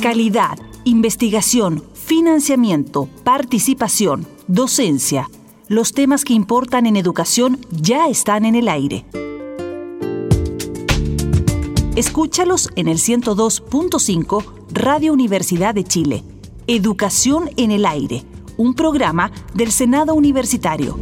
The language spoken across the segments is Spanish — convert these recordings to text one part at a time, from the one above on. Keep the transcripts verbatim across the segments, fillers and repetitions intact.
Calidad, investigación, financiamiento, participación, docencia. Los temas que importan en educación ya están en el aire. Escúchalos en el ciento dos punto cinco Radio Universidad de Chile. Educación en el aire, un programa del Senado Universitario.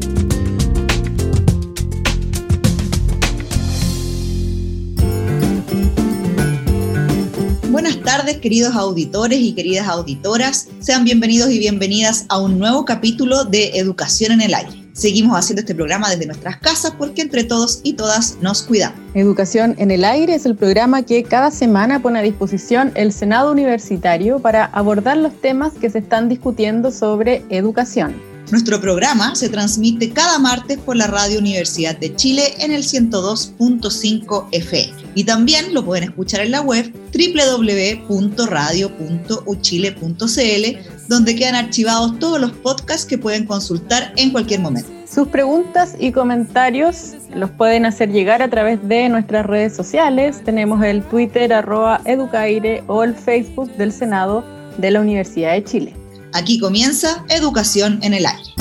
Buenas tardes, queridos auditores y queridas auditoras. Sean bienvenidos y bienvenidas a un nuevo capítulo de Educación en el Aire. Seguimos haciendo este programa desde nuestras casas porque entre todos y todas nos cuidamos. Educación en el Aire es el programa que cada semana pone a disposición el Senado Universitario para abordar los temas que se están discutiendo sobre educación. Nuestro programa se transmite cada martes por la Radio Universidad de Chile en el ciento dos punto cinco F M. Y también lo pueden escuchar en la web doble u doble u doble u punto radio punto u chile punto c l, donde quedan archivados todos los podcasts que pueden consultar en cualquier momento. Sus preguntas y comentarios los pueden hacer llegar a través de nuestras redes sociales. Tenemos el Twitter arroba educaire o el Facebook del Senado de la Universidad de Chile. Aquí comienza Educación en el Aire.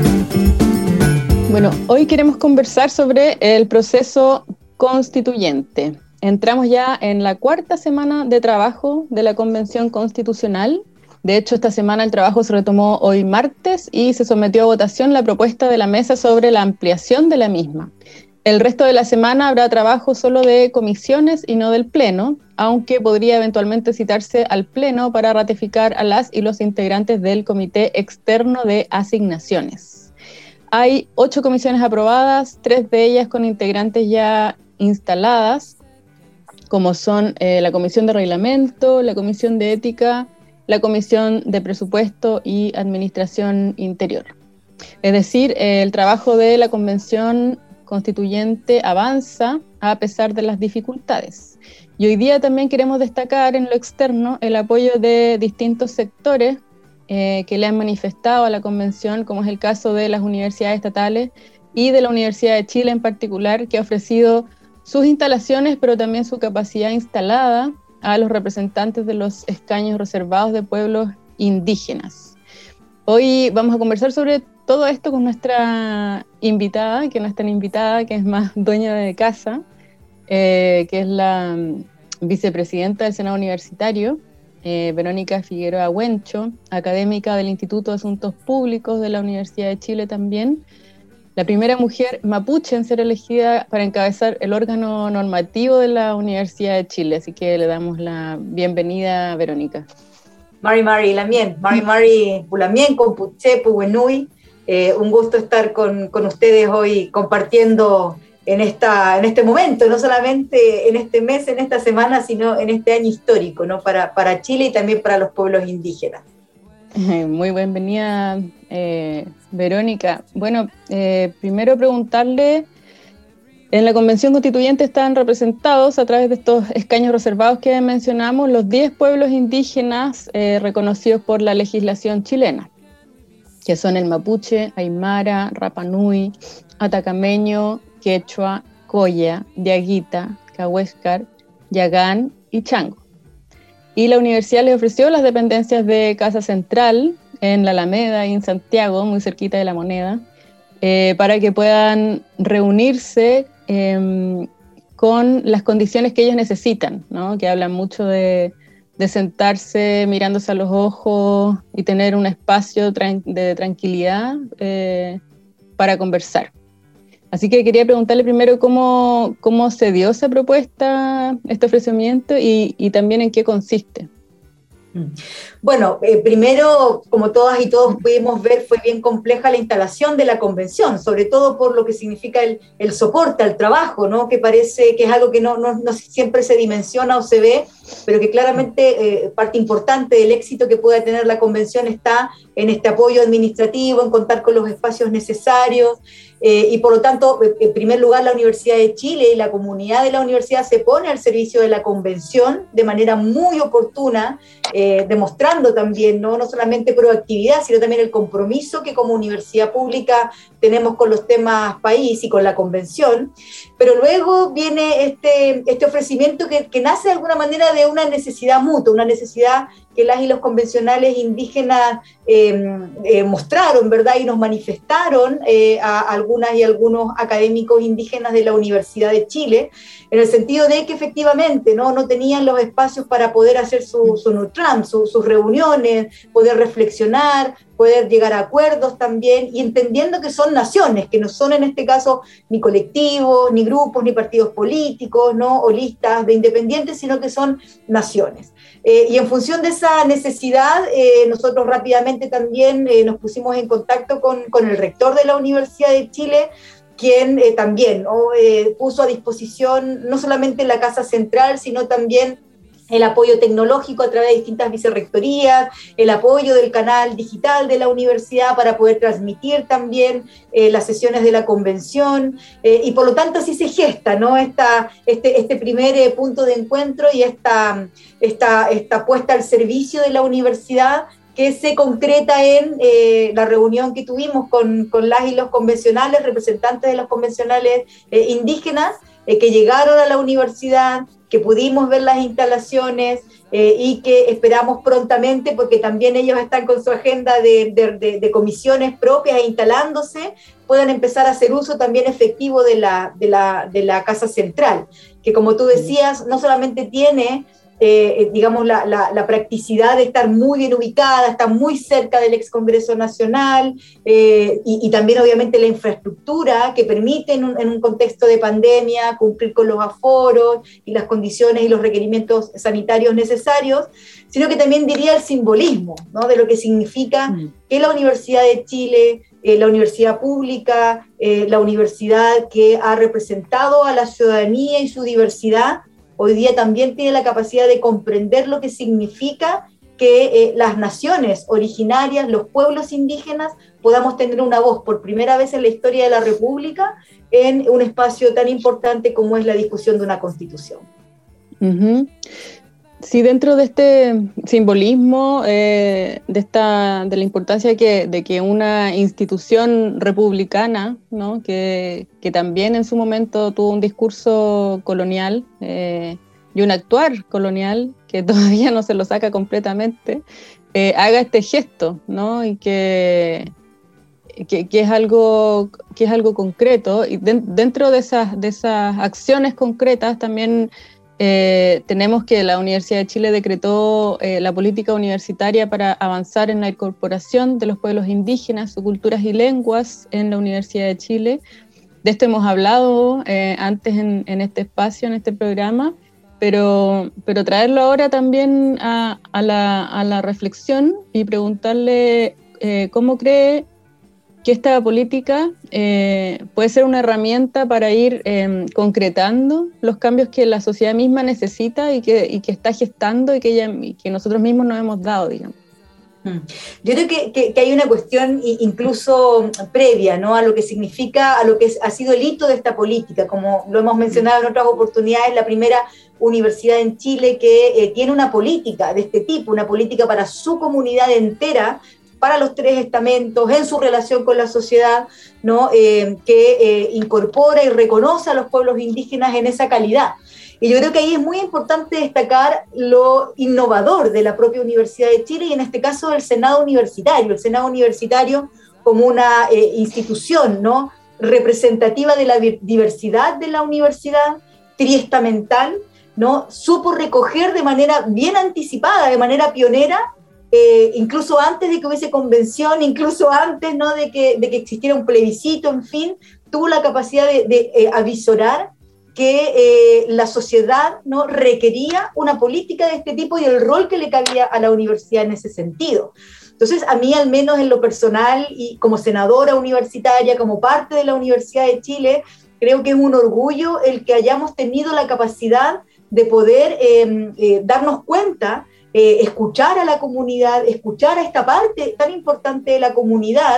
Bueno, hoy queremos conversar sobre el proceso constituyente. Entramos ya en la cuarta semana de trabajo de la Convención Constitucional. De hecho, esta semana el trabajo se retomó hoy martes y se sometió a votación la propuesta de la mesa sobre la ampliación de la misma. El resto de la semana habrá trabajo solo de comisiones y no del Pleno, aunque podría eventualmente citarse al Pleno para ratificar a las y los integrantes del Comité Externo de Asignaciones. Hay ocho comisiones aprobadas, tres de ellas con integrantes ya instaladas, como son eh, la Comisión de Reglamento, la Comisión de Ética, la Comisión de Presupuesto y Administración Interior. Es decir, eh, el trabajo de la Convención Constituyente avanza a pesar de las dificultades. Y hoy día también queremos destacar en lo externo el apoyo de distintos sectores eh, que le han manifestado a la Convención, como es el caso de las universidades estatales y de la Universidad de Chile en particular, que ha ofrecido sus instalaciones, pero también su capacidad instalada a los representantes de los escaños reservados de pueblos indígenas. Hoy vamos a conversar sobre todo esto con nuestra invitada, que no es tan invitada, que es más dueña de casa, eh, que es la vicepresidenta del Senado Universitario, eh, Verónica Figueroa Huencho, académica del Instituto de Asuntos Públicos de la Universidad de Chile también, la primera mujer mapuche en ser elegida para encabezar el órgano normativo de la Universidad de Chile. Así que le damos la bienvenida a Verónica. Mari Mari Lamien, Mari Mari Pulamien, Compuche, Puwenui. Eh, un gusto estar con, con ustedes hoy compartiendo en, esta, en este momento, no solamente en este mes, en esta semana, sino en este año histórico, ¿no? para, para Chile y también para los pueblos indígenas. Muy bienvenida, eh, Verónica. Bueno, eh, primero preguntarle, en la Convención Constituyente están representados a través de estos escaños reservados que mencionamos los diez pueblos indígenas eh, reconocidos por la legislación chilena, que son el mapuche, aymara, rapanui, atacameño, quechua, coya, diaguita, cahuéscar, yagán y chango. Y la universidad les ofreció las dependencias de Casa Central en la Alameda y en Santiago, muy cerquita de La Moneda, eh, para que puedan reunirse eh, con las condiciones que ellos necesitan, ¿no? Que hablan mucho de, de sentarse mirándose a los ojos y tener un espacio tran- de tranquilidad eh, para conversar. Así que quería preguntarle primero cómo, cómo se dio esa propuesta, este ofrecimiento, y, y también en qué consiste. Bueno, eh, primero, como todas y todos pudimos ver, fue bien compleja la instalación de la convención, sobre todo por lo que significa el, el soporte al trabajo, ¿no? Que parece que es algo que no, no, no siempre se dimensiona o se ve, pero que claramente eh, parte importante del éxito que pueda tener la convención está en este apoyo administrativo, en contar con los espacios necesarios, eh, y por lo tanto, en primer lugar, la Universidad de Chile y la comunidad de la universidad se pone al servicio de la convención de manera muy oportuna, eh, demostrando también, ¿no? no solamente proactividad, sino también el compromiso que como universidad pública tenemos con los temas país y con la convención. Pero luego viene este, este ofrecimiento que, que nace de alguna manera de una necesidad mutua, una necesidad que las y los convencionales indígenas eh, eh, mostraron, ¿verdad? Y nos manifestaron eh, a algunas y algunos académicos indígenas de la Universidad de Chile, en el sentido de que efectivamente no, no tenían los espacios para poder hacer su, su NUTRAM, su, sus reuniones, poder reflexionar, poder llegar a acuerdos también, y entendiendo que son naciones, que no son en este caso ni colectivos, ni grupos, ni partidos políticos, ¿no? o listas de independientes, sino que son naciones. Eh, y en función de esa necesidad, eh, nosotros rápidamente también eh, nos pusimos en contacto con, con el rector de la Universidad de Chile, quien eh, también ¿no? eh, puso a disposición no solamente la Casa Central, sino también el apoyo tecnológico a través de distintas vicerrectorías, el apoyo del canal digital de la universidad para poder transmitir también eh, las sesiones de la convención, eh, y por lo tanto así se gesta, ¿no? Esta, este, este primer eh, punto de encuentro y esta, esta, esta puesta al servicio de la universidad, que se concreta en eh, la reunión que tuvimos con, con las y los convencionales, representantes de los convencionales eh, indígenas, eh, que llegaron a la universidad, que pudimos ver las instalaciones eh, y que esperamos prontamente, porque también ellos están con su agenda de, de, de, de comisiones propias e instalándose, puedan empezar a hacer uso también efectivo de la, de la, de la Casa Central, que como tú decías, no solamente tiene Eh, digamos, la, la, la practicidad de estar muy bien ubicada, está muy cerca del ex Congreso Nacional, eh, y, y también obviamente la infraestructura que permite en un, en un contexto de pandemia cumplir con los aforos y las condiciones y los requerimientos sanitarios necesarios, sino que también diría el simbolismo, ¿no? de lo que significa mm. que la Universidad de Chile, eh, la universidad pública, eh, la universidad que ha representado a la ciudadanía y su diversidad, hoy día también tiene la capacidad de comprender lo que significa que eh, las naciones originarias, los pueblos indígenas, podamos tener una voz por primera vez en la historia de la República en un espacio tan importante como es la discusión de una Constitución. Uh-huh. Sí, dentro de este simbolismo, eh, de, esta, de la importancia que, de que una institución republicana, ¿no? que, que también en su momento tuvo un discurso colonial eh, y un actuar colonial que todavía no se lo saca completamente, eh, haga este gesto, ¿no? y que, que, que, es algo, que es algo concreto. Y de, dentro de esas, de esas acciones concretas también Eh, tenemos que la Universidad de Chile decretó eh, la política universitaria para avanzar en la incorporación de los pueblos indígenas, sus culturas y lenguas en la Universidad de Chile. De esto hemos hablado eh, antes en, en este espacio, en este programa, pero, pero traerlo ahora también a, a, la, a la reflexión y preguntarle eh, cómo cree que esta política eh, puede ser una herramienta para ir eh, concretando los cambios que la sociedad misma necesita y que, y que está gestando y que, ella, y que nosotros mismos nos hemos dado, digamos. Yo creo que, que, que hay una cuestión incluso previa, ¿no? a lo que significa, a lo que es, ha sido el hito de esta política, como lo hemos mencionado en otras oportunidades, la primera universidad en Chile que eh, tiene una política de este tipo, una política para su comunidad entera, para los tres estamentos, en su relación con la sociedad, ¿no? eh, que eh, incorpora y reconoce a los pueblos indígenas en esa calidad. Y yo creo que ahí es muy importante destacar lo innovador de la propia Universidad de Chile y en este caso el Senado Universitario, el Senado Universitario como una eh, institución, ¿no? representativa de la diversidad de la universidad, triestamental, ¿no? supo recoger de manera bien anticipada, de manera pionera, Eh, incluso antes de que hubiese convención, incluso antes ¿no? de, que, de que existiera un plebiscito, en fin, tuvo la capacidad de, de eh, avisorar que eh, la sociedad ¿no? requería una política de este tipo y el rol que le cabía a la universidad en ese sentido. Entonces, a mí al menos en lo personal y como senadora universitaria, como parte de la Universidad de Chile, creo que es un orgullo el que hayamos tenido la capacidad de poder eh, eh, darnos cuenta, Eh, escuchar a la comunidad, escuchar a esta parte tan importante de la comunidad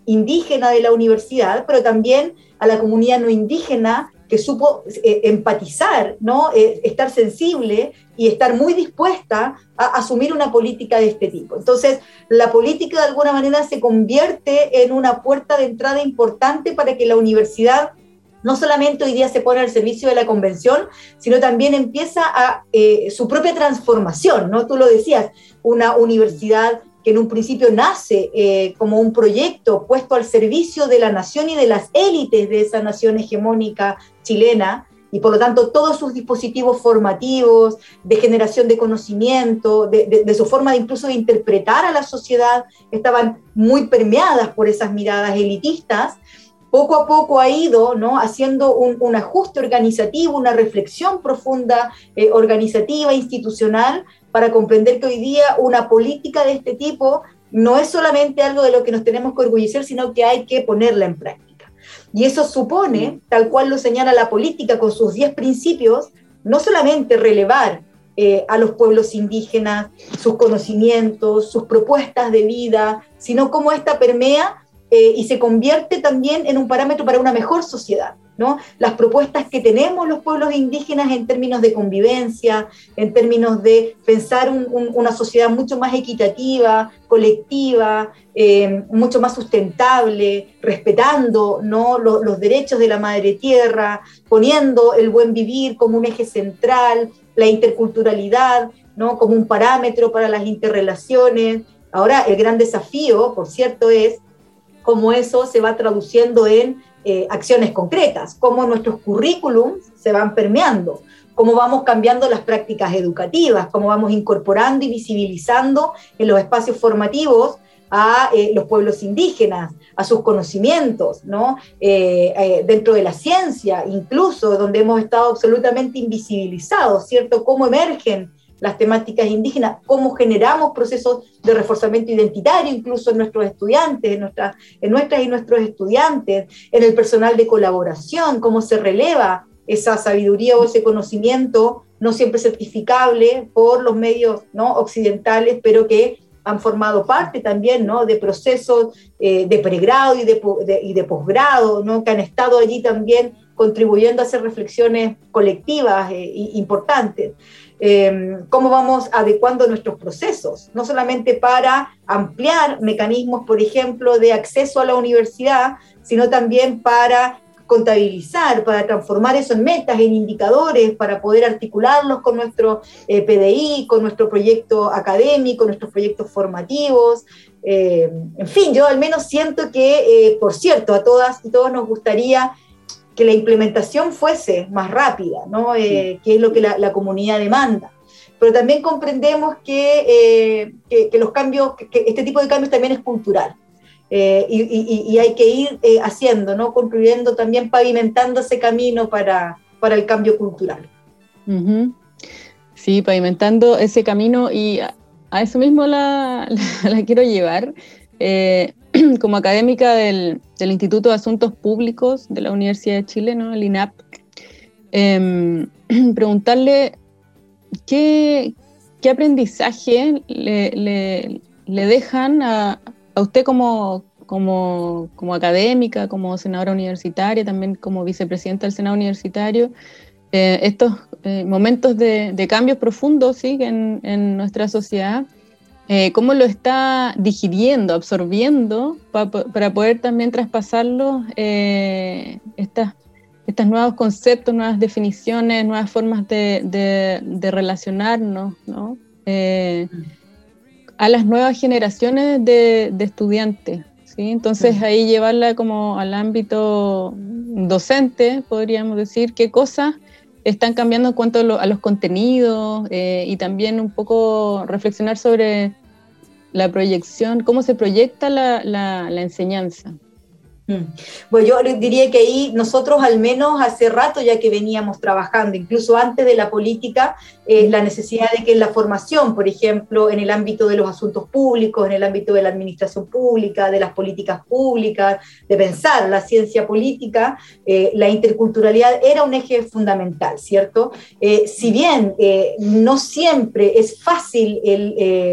indígena de la universidad, pero también a la comunidad no indígena que supo eh, empatizar, ¿no? Eh, estar sensible y estar muy dispuesta a asumir una política de este tipo. Entonces, la política de alguna manera se convierte en una puerta de entrada importante para que la universidad no solamente hoy día se pone al servicio de la convención, sino también empieza a eh, su propia transformación, ¿no? Tú lo decías, una universidad que en un principio nace eh, como un proyecto puesto al servicio de la nación y de las élites de esa nación hegemónica chilena, y por lo tanto todos sus dispositivos formativos, de generación de conocimiento, de, de, de su forma de incluso de interpretar a la sociedad, estaban muy permeadas por esas miradas elitistas. Poco a poco ha ido, ¿no?, haciendo un, un ajuste organizativo, una reflexión profunda eh, organizativa, institucional, para comprender que hoy día una política de este tipo no es solamente algo de lo que nos tenemos que orgullecer, sino que hay que ponerla en práctica. Y eso supone, tal cual lo señala la política con sus diez principios, no solamente relevar eh, a los pueblos indígenas, sus conocimientos, sus propuestas de vida, sino cómo esta permea Eh, y se convierte también en un parámetro para una mejor sociedad, ¿no? Las propuestas que tenemos los pueblos indígenas en términos de convivencia, en términos de pensar un, un, una sociedad mucho más equitativa, colectiva, eh, mucho más sustentable, respetando, ¿no?, los, los derechos de la madre tierra, poniendo el buen vivir como un eje central, la interculturalidad, ¿no?, como un parámetro para las interrelaciones. Ahora, el gran desafío, por cierto, es cómo eso se va traduciendo en eh, acciones concretas, cómo nuestros currículums se van permeando, cómo vamos cambiando las prácticas educativas, cómo vamos incorporando y visibilizando en los espacios formativos a eh, los pueblos indígenas, a sus conocimientos, ¿no? Eh, eh, dentro de la ciencia, incluso donde hemos estado absolutamente invisibilizados, ¿cierto? Cómo emergen las temáticas indígenas, cómo generamos procesos de reforzamiento identitario, incluso en nuestros estudiantes, en, nuestra, en nuestras y nuestros estudiantes, en el personal de colaboración, cómo se releva esa sabiduría o ese conocimiento, no siempre certificable por los medios, ¿no?, occidentales, pero que han formado parte también, ¿no?, de procesos eh, de pregrado y de, de, y de posgrado, ¿no?, que han estado allí también contribuyendo a hacer reflexiones colectivas eh, importantes. Eh, cómo vamos adecuando nuestros procesos, no solamente para ampliar mecanismos, por ejemplo, de acceso a la universidad, sino también para contabilizar, para transformar eso en metas, en indicadores, para poder articularlos con nuestro eh, P D I, con nuestro proyecto académico, nuestros proyectos formativos. Eh, en fin, yo al menos siento que, eh, por cierto, a todas y todos nos gustaría que la implementación fuese más rápida, ¿no? Eh, que es lo que la, la comunidad demanda. Pero también comprendemos que, eh, que, que los cambios, que, que este tipo de cambios también es cultural. Eh, y, y, y hay que ir eh, haciendo, ¿no?, construyendo también, pavimentando ese camino para, para el cambio cultural. Uh-huh. Sí, pavimentando ese camino, y a, a eso mismo la, la, la quiero llevar. Eh, como académica del, del Instituto de Asuntos Públicos de la Universidad de Chile, ¿no?, el I N A P, eh, preguntarle qué, qué aprendizaje le, le, le dejan a, a usted como, como, como académica, como senadora universitaria, también como vicepresidenta del Senado Universitario, eh, estos eh, momentos de, de cambios profundos, ¿sí?, en, en nuestra sociedad. Eh, ¿Cómo lo está digiriendo, absorbiendo, pa, para poder también traspasarlo, eh, estas, estos nuevos conceptos, nuevas definiciones, nuevas formas de, de, de relacionarnos, ¿no?, eh, a las nuevas generaciones de, de estudiantes, ¿sí? Entonces ahí llevarla como al ámbito docente, podríamos decir, qué cosas están cambiando en cuanto a, lo, a los contenidos, eh, y también un poco reflexionar sobre la proyección, cómo se proyecta la, la, la enseñanza. Bueno, yo diría que ahí nosotros al menos hace rato ya que veníamos trabajando, incluso antes de la política, eh, la necesidad de que en la formación, por ejemplo, en el ámbito de los asuntos públicos, en el ámbito de la administración pública, de las políticas públicas, de pensar la ciencia política, eh, la interculturalidad era un eje fundamental, ¿cierto? Eh, si bien eh, no siempre es fácil el, eh,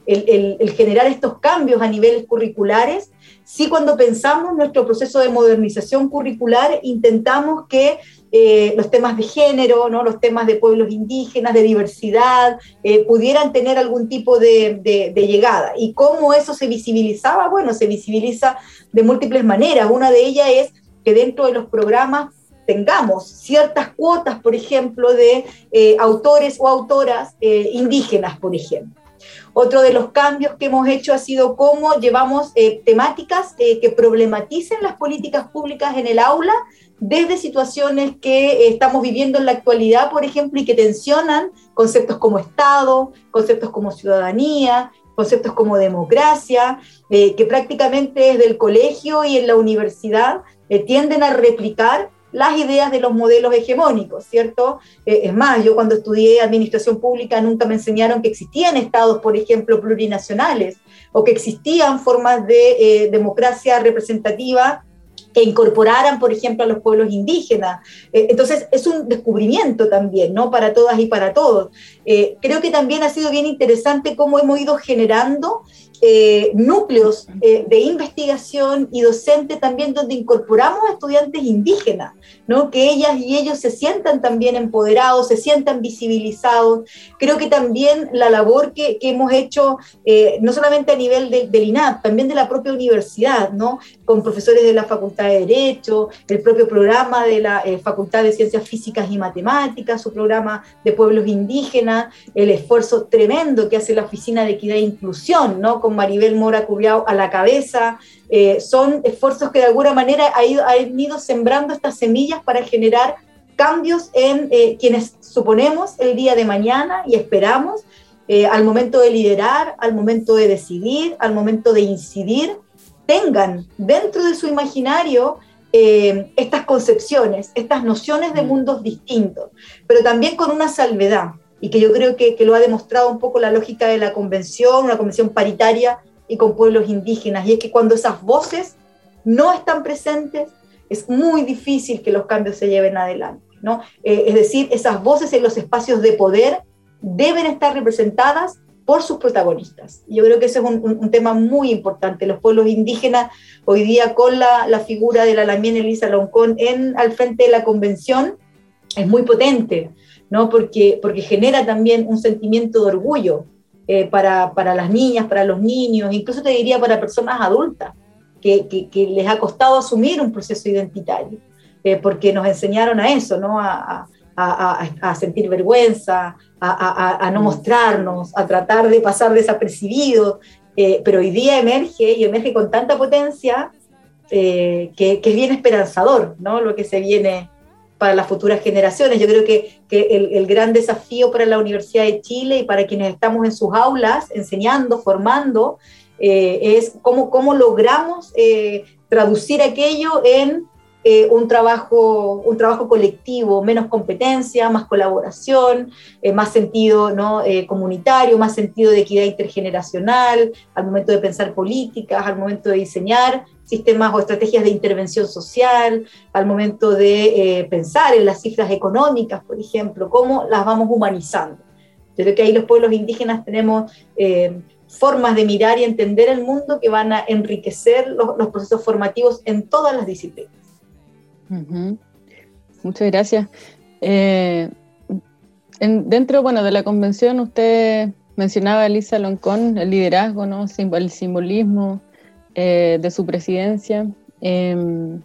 el, el, el generar estos cambios a niveles curriculares, sí cuando pensamos nuestro proceso de modernización curricular intentamos que eh, los temas de género, ¿no? Los temas de pueblos indígenas, de diversidad, eh, pudieran tener algún tipo de, de, de llegada. ¿Y cómo eso se visibilizaba? Bueno, se visibiliza de múltiples maneras. Una de ellas es que dentro de los programas tengamos ciertas cuotas, por ejemplo, de eh, autores o autoras eh, indígenas, por ejemplo. Otro de los cambios que hemos hecho ha sido cómo llevamos eh, temáticas eh, que problematicen las políticas públicas en el aula desde situaciones que eh, estamos viviendo en la actualidad, por ejemplo, y que tensionan conceptos como Estado, conceptos como ciudadanía, conceptos como democracia, eh, que prácticamente desde el colegio y en la universidad eh, tienden a replicar las ideas de los modelos hegemónicos, ¿cierto? Eh, es más, yo cuando estudié administración pública nunca me enseñaron que existían estados, por ejemplo, plurinacionales, o que existían formas de eh, democracia representativa que incorporaran, por ejemplo, a los pueblos indígenas. Eh, entonces, es un descubrimiento también, ¿no? Para todas y para todos. Eh, creo que también ha sido bien interesante cómo hemos ido generando Eh, núcleos eh, de investigación y docente también donde incorporamos a estudiantes indígenas, ¿no? Que ellas y ellos se sientan también empoderados, se sientan visibilizados. Creo que también la labor que, que hemos hecho, eh, no solamente a nivel de, del I N A P, también de la propia universidad, ¿no? Con profesores de la Facultad de Derecho, el propio programa de la eh, Facultad de Ciencias Físicas y Matemáticas, su programa de pueblos indígenas, el esfuerzo tremendo que hace la Oficina de Equidad e Inclusión, ¿no? Con Maribel Mora Cubiao a la cabeza, eh, son esfuerzos que de alguna manera han ido, han ido sembrando estas semillas para generar cambios en eh, quienes suponemos el día de mañana y esperamos, eh, al momento de liderar, al momento de decidir, al momento de incidir, tengan dentro de su imaginario eh, estas concepciones, estas nociones de mundos distintos, pero también con una salvedad, y que yo creo que, que lo ha demostrado un poco la lógica de la convención, una convención paritaria y con pueblos indígenas, y es que cuando esas voces no están presentes, es muy difícil que los cambios se lleven adelante, ¿no? Eh, es decir, esas voces en los espacios de poder deben estar representadas por sus protagonistas. Y yo creo que ese es un, un, un tema muy importante. Los pueblos indígenas, hoy día con la, la figura de la Lamien Elisa Loncón en, al frente de la convención, es muy potente, ¿no? Porque, porque genera también un sentimiento de orgullo eh, para, para las niñas, para los niños, incluso te diría para personas adultas, que, que, que les ha costado asumir un proceso identitario, eh, porque nos enseñaron a eso, ¿no? A, a, a, a sentir vergüenza, a, a, a no mostrarnos, a tratar de pasar desapercibidos, eh, pero hoy día emerge, y emerge con tanta potencia, eh, que, que es bien esperanzador, ¿no? Lo que se viene para las futuras generaciones. Yo creo que, que el, el gran desafío para la Universidad de Chile y para quienes estamos en sus aulas, enseñando, formando, eh, es cómo, cómo logramos eh, traducir aquello en eh, un, trabajo, un trabajo colectivo, menos competencia, más colaboración, eh, más sentido, ¿no? eh, comunitario, más sentido de equidad intergeneracional, al momento de pensar políticas, al momento de diseñar sistemas o estrategias de intervención social, al momento de eh, pensar en las cifras económicas, por ejemplo, cómo las vamos humanizando. Yo creo que ahí los pueblos indígenas tenemos eh, formas de mirar y entender el mundo que van a enriquecer los, los procesos formativos en todas las disciplinas. Uh-huh. Muchas gracias. Eh, en, dentro, bueno, de la convención, usted mencionaba a Elisa Loncón, el liderazgo, ¿no? El simbolismo Eh, de su presidencia, eh,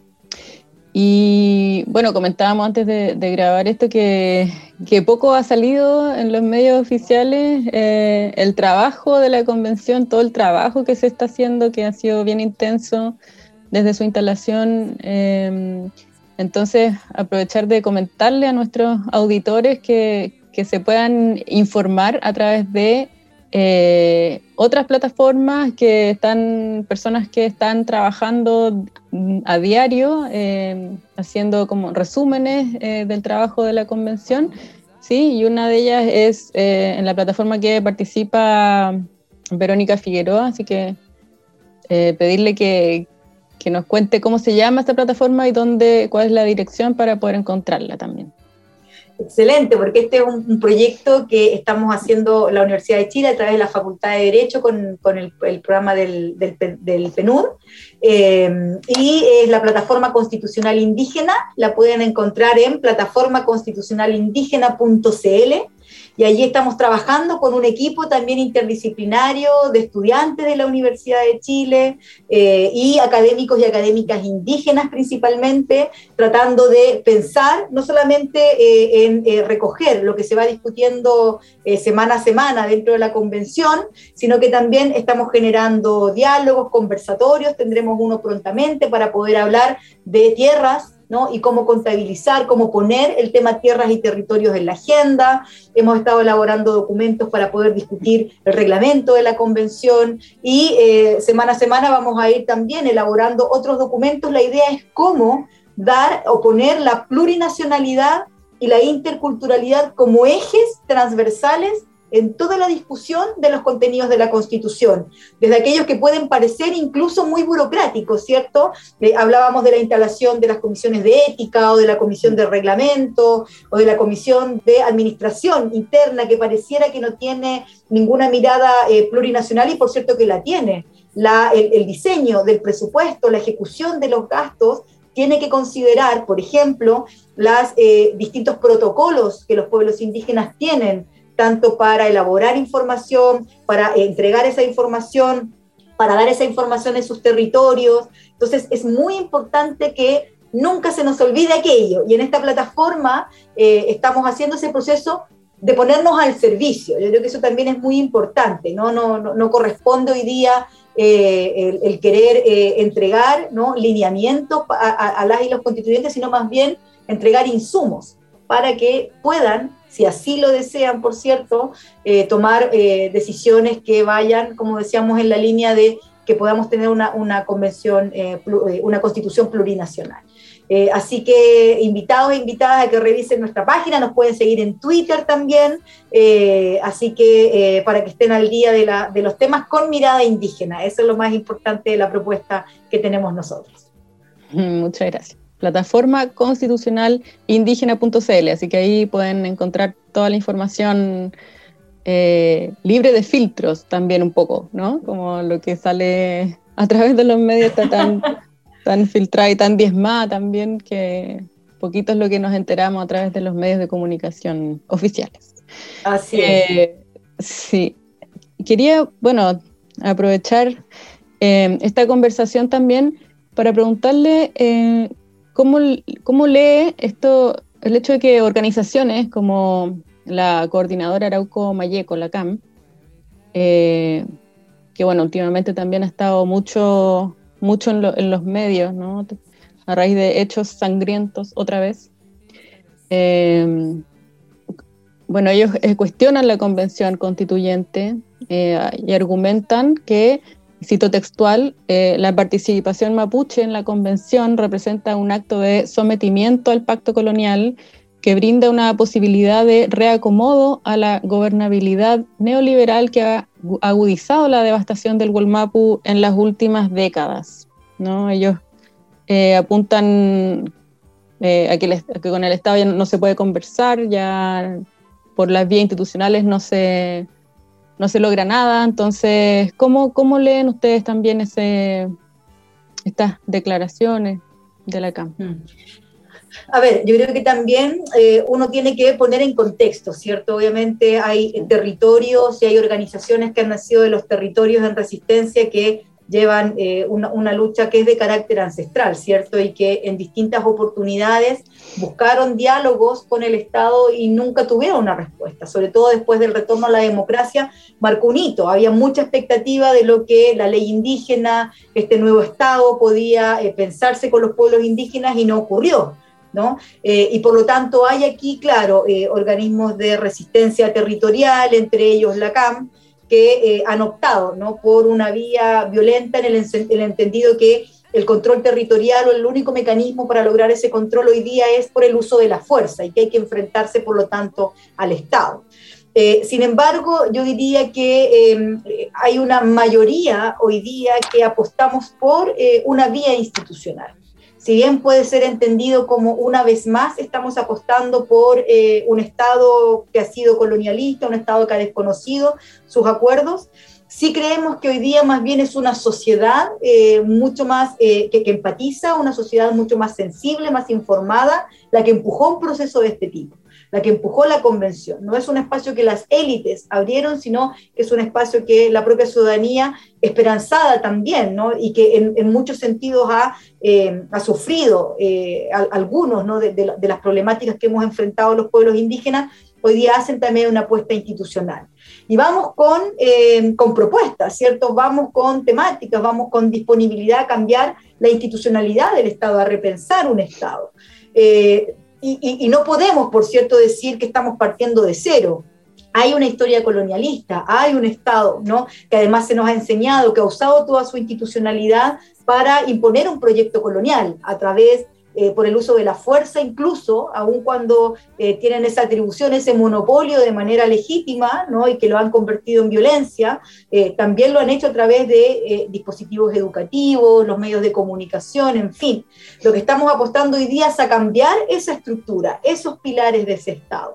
y bueno, comentábamos antes de, de grabar esto que, que poco ha salido en los medios oficiales eh, el trabajo de la convención, todo el trabajo que se está haciendo, que ha sido bien intenso desde su instalación. Eh, entonces, aprovechar de comentarle a nuestros auditores que, que se puedan informar a través de Eh, otras plataformas, que están, personas que están trabajando a diario, eh, haciendo como resúmenes eh, del trabajo de la convención, ¿sí? Y una de ellas es eh, en la plataforma que participa Verónica Figueroa, así que eh, pedirle que, que nos cuente cómo se llama esta plataforma y dónde, cuál es la dirección para poder encontrarla también. Excelente, porque este es un, un proyecto que estamos haciendo la Universidad de Chile a través de la Facultad de Derecho con, con el, el programa del, del, del PNUD, eh, y es la plataforma constitucional indígena. La pueden encontrar en plataforma constitucional indígena punto c l, y allí estamos trabajando con un equipo también interdisciplinario de estudiantes de la Universidad de Chile eh, y académicos y académicas indígenas principalmente, tratando de pensar no solamente eh, en eh, recoger lo que se va discutiendo eh, semana a semana dentro de la convención, sino que también estamos generando diálogos, conversatorios. Tendremos uno prontamente para poder hablar de tierras, ¿no? Y cómo contabilizar, cómo poner el tema tierras y territorios en la agenda. Hemos estado elaborando documentos para poder discutir el reglamento de la convención, y eh, semana a semana vamos a ir también elaborando otros documentos. La idea es cómo dar o poner la plurinacionalidad y la interculturalidad como ejes transversales en toda la discusión de los contenidos de la Constitución, desde aquellos que pueden parecer incluso muy burocráticos, ¿cierto? Eh, hablábamos de la instalación de las comisiones de ética, o de la comisión de reglamento, o de la comisión de administración interna, que pareciera que no tiene ninguna mirada eh, plurinacional, y por cierto que la tiene. La, el, el diseño del presupuesto, la ejecución de los gastos, tiene que considerar, por ejemplo, los eh, distintos protocolos que los pueblos indígenas tienen, tanto para elaborar información, para entregar esa información, para dar esa información en sus territorios. Entonces es muy importante que nunca se nos olvide aquello, y en esta plataforma eh, estamos haciendo ese proceso de ponernos al servicio. Yo creo que eso también es muy importante, no, no, no, no corresponde hoy día eh, el, el querer eh, entregar, ¿no?, lineamientos a, a, a las y los constituyentes, sino más bien entregar insumos para que puedan, si así lo desean, por cierto, eh, tomar eh, decisiones que vayan, como decíamos, en la línea de que podamos tener una, una convención, eh, una constitución plurinacional. Eh, así que invitados e invitadas a que revisen nuestra página, nos pueden seguir en Twitter también, eh, así que eh, para que estén al día de, la, de los temas con mirada indígena. Eso es lo más importante de la propuesta que tenemos nosotros. Muchas gracias. Plataforma constitucional indígena punto c l, así que ahí pueden encontrar toda la información eh, libre de filtros también un poco, ¿no? Como lo que sale a través de los medios está tan, tan filtrada y tan diezmada también, que poquito es lo que nos enteramos a través de los medios de comunicación oficiales. Así eh, es. Sí. Quería, bueno, aprovechar eh, esta conversación también para preguntarle eh, ¿Cómo, ¿Cómo lee esto, el hecho de que organizaciones como la Coordinadora Arauco Mayeco, la C A M, eh, que bueno, últimamente también ha estado mucho, mucho en, lo, en los medios, ¿no?, a raíz de hechos sangrientos otra vez, eh, bueno, ellos eh, cuestionan la Convención Constituyente eh, y argumentan que, cito textual, eh, la participación mapuche en la convención representa un acto de sometimiento al pacto colonial que brinda una posibilidad de reacomodo a la gobernabilidad neoliberal que ha agudizado la devastación del Wallmapu en las últimas décadas, ¿no? Ellos eh, apuntan eh, a, que el, a que con el Estado ya no se puede conversar, ya por las vías institucionales no se... no se logra nada. Entonces, ¿cómo, cómo leen ustedes también ese, estas declaraciones de la C A M? A ver, yo creo que también eh, uno tiene que poner en contexto, ¿cierto? Obviamente hay territorios y hay organizaciones que han nacido de los territorios en resistencia que llevan eh, una, una lucha que es de carácter ancestral, ¿cierto? Y que en distintas oportunidades buscaron diálogos con el Estado y nunca tuvieron una respuesta, sobre todo después del retorno a la democracia, marcó un hito. Había mucha expectativa de lo que la ley indígena, este nuevo Estado podía eh, pensarse con los pueblos indígenas, y no ocurrió, ¿no? Eh, y por lo tanto hay aquí, claro, eh, organismos de resistencia territorial, entre ellos la C A M, que eh, han optado, ¿no?, por una vía violenta en el, el entendido que el control territorial o el único mecanismo para lograr ese control hoy día es por el uso de la fuerza, y que hay que enfrentarse, por lo tanto, al Estado. Eh, sin embargo, yo diría que eh, hay una mayoría hoy día que apostamos por eh, una vía institucional. si bien puede ser entendido como una vez más estamos apostando por eh, un Estado que ha sido colonialista, un Estado que ha desconocido sus acuerdos, sí creemos que hoy día más bien es una sociedad eh, mucho más, eh, que, que empatiza, una sociedad mucho más sensible, más informada, la que empujó un proceso de este tipo, la que empujó la convención. No es un espacio que las élites abrieron, sino que es un espacio que la propia ciudadanía, esperanzada también, ¿no? Y que en, en muchos sentidos ha, eh, ha sufrido eh, a, algunos, ¿no? de, de, de las problemáticas que hemos enfrentado los pueblos indígenas, hoy día hacen también una apuesta institucional. Y vamos con, eh, con propuestas, ¿cierto? Vamos con temáticas, vamos con disponibilidad a cambiar la institucionalidad del Estado, a repensar un Estado. Eh, Y, y, y no podemos, por cierto, decir que estamos partiendo de cero. Hay una historia colonialista, hay un Estado, ¿no? Que además se nos ha enseñado, que ha usado toda su institucionalidad para imponer un proyecto colonial a través, eh, por el uso de la fuerza, incluso, aun cuando eh, tienen esa atribución, ese monopolio de manera legítima, ¿no? Y que lo han convertido en violencia, eh, también lo han hecho a través de eh, dispositivos educativos, los medios de comunicación, en fin. Lo que estamos apostando hoy día es a cambiar esa estructura, esos pilares de ese Estado.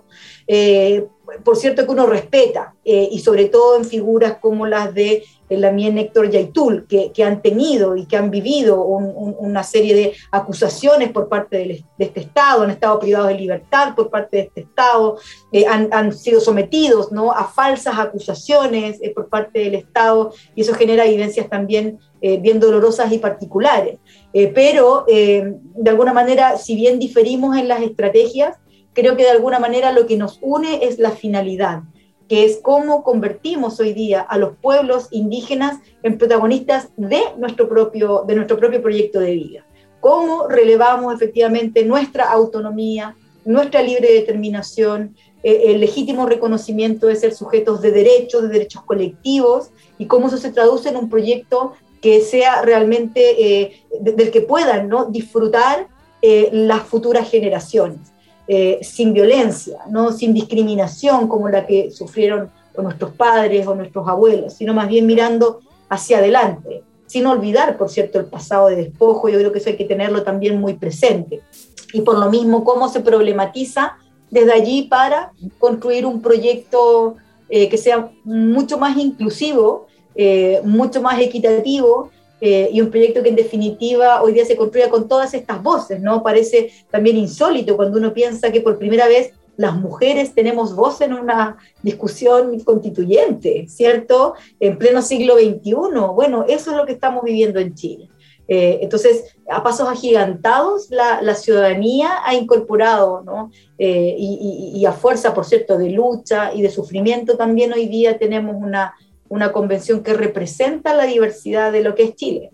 Eh, por cierto que uno respeta, eh, y sobre todo en figuras como las de Lamien Héctor Yaitul, que, que han tenido y que han vivido un, un, una serie de acusaciones por parte de, de este Estado, han estado privados de libertad por parte de este Estado, eh, han, han sido sometidos, ¿no? a falsas acusaciones eh, por parte del Estado, y eso genera evidencias también eh, bien dolorosas y particulares. Eh, pero, eh, de alguna manera, si bien diferimos en las estrategias, creo que de alguna manera lo que nos une es la finalidad, que es cómo convertimos hoy día a los pueblos indígenas en protagonistas de nuestro propio, de nuestro propio proyecto de vida. Cómo relevamos efectivamente nuestra autonomía, nuestra libre determinación, eh, el legítimo reconocimiento de ser sujetos de derechos, de derechos colectivos, y cómo eso se traduce en un proyecto que sea realmente, eh, de, del que puedan, ¿no? disfrutar eh, las futuras generaciones. Eh, sin violencia, ¿no? sin discriminación como la que sufrieron o nuestros padres o nuestros abuelos, sino más bien mirando hacia adelante, sin olvidar, por cierto, el pasado de despojo. Yo creo que eso hay que tenerlo también muy presente. Y por lo mismo, cómo se problematiza desde allí para construir un proyecto eh, que sea mucho más inclusivo, eh, mucho más equitativo, Eh, y un proyecto que en definitiva hoy día se construya con todas estas voces, ¿no? Parece también insólito cuando uno piensa que por primera vez las mujeres tenemos voz en una discusión constituyente, ¿cierto? En pleno siglo veintiuno. Bueno, eso es lo que estamos viviendo en Chile. Eh, entonces, a pasos agigantados, la, la ciudadanía ha incorporado, ¿no? Eh, y, y, y a fuerza, por cierto, de lucha y de sufrimiento, también hoy día tenemos una una convención que representa la diversidad de lo que es Chile.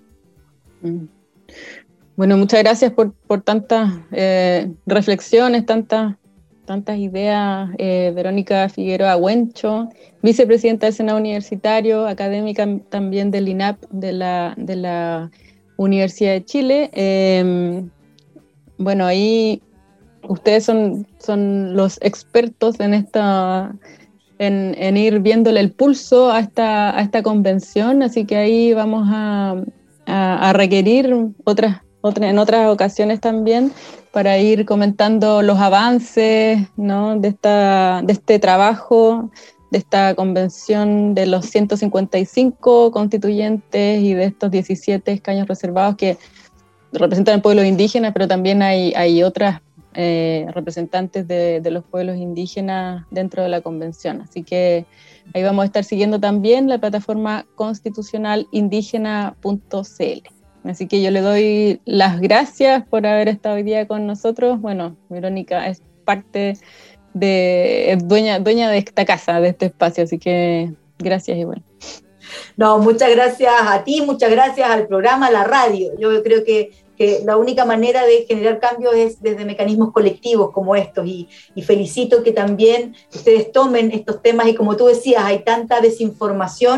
Bueno, muchas gracias por, por tantas eh, reflexiones, tantas, tantas ideas. Eh, Verónica Figueroa Huencho, vicepresidenta del Senado Universitario, académica también del I N A P de la, de la Universidad de Chile. Eh, bueno, ahí ustedes son, son los expertos en esta... En, en ir viéndole el pulso a esta, a esta convención, así que ahí vamos a, a, a requerir otras, otras, en otras ocasiones también para ir comentando los avances, ¿no? de, esta, de este trabajo, de esta convención de los ciento cincuenta y cinco constituyentes y de estos diecisiete escaños reservados que representan al pueblo indígena, pero también hay, hay otras Eh, representantes de, de los pueblos indígenas dentro de la convención. Así que ahí vamos a estar siguiendo también la plataforma constitucional indígena punto c l. Así que yo le doy las gracias por haber estado hoy día con nosotros. Bueno, Verónica es parte de, es dueña, dueña de esta casa, de este espacio, así que gracias igual. No, muchas gracias a ti, muchas gracias al programa, a la radio. Yo creo que que la única manera de generar cambios es desde mecanismos colectivos como estos, y, y felicito que también ustedes tomen estos temas, y como tú decías, hay tanta desinformación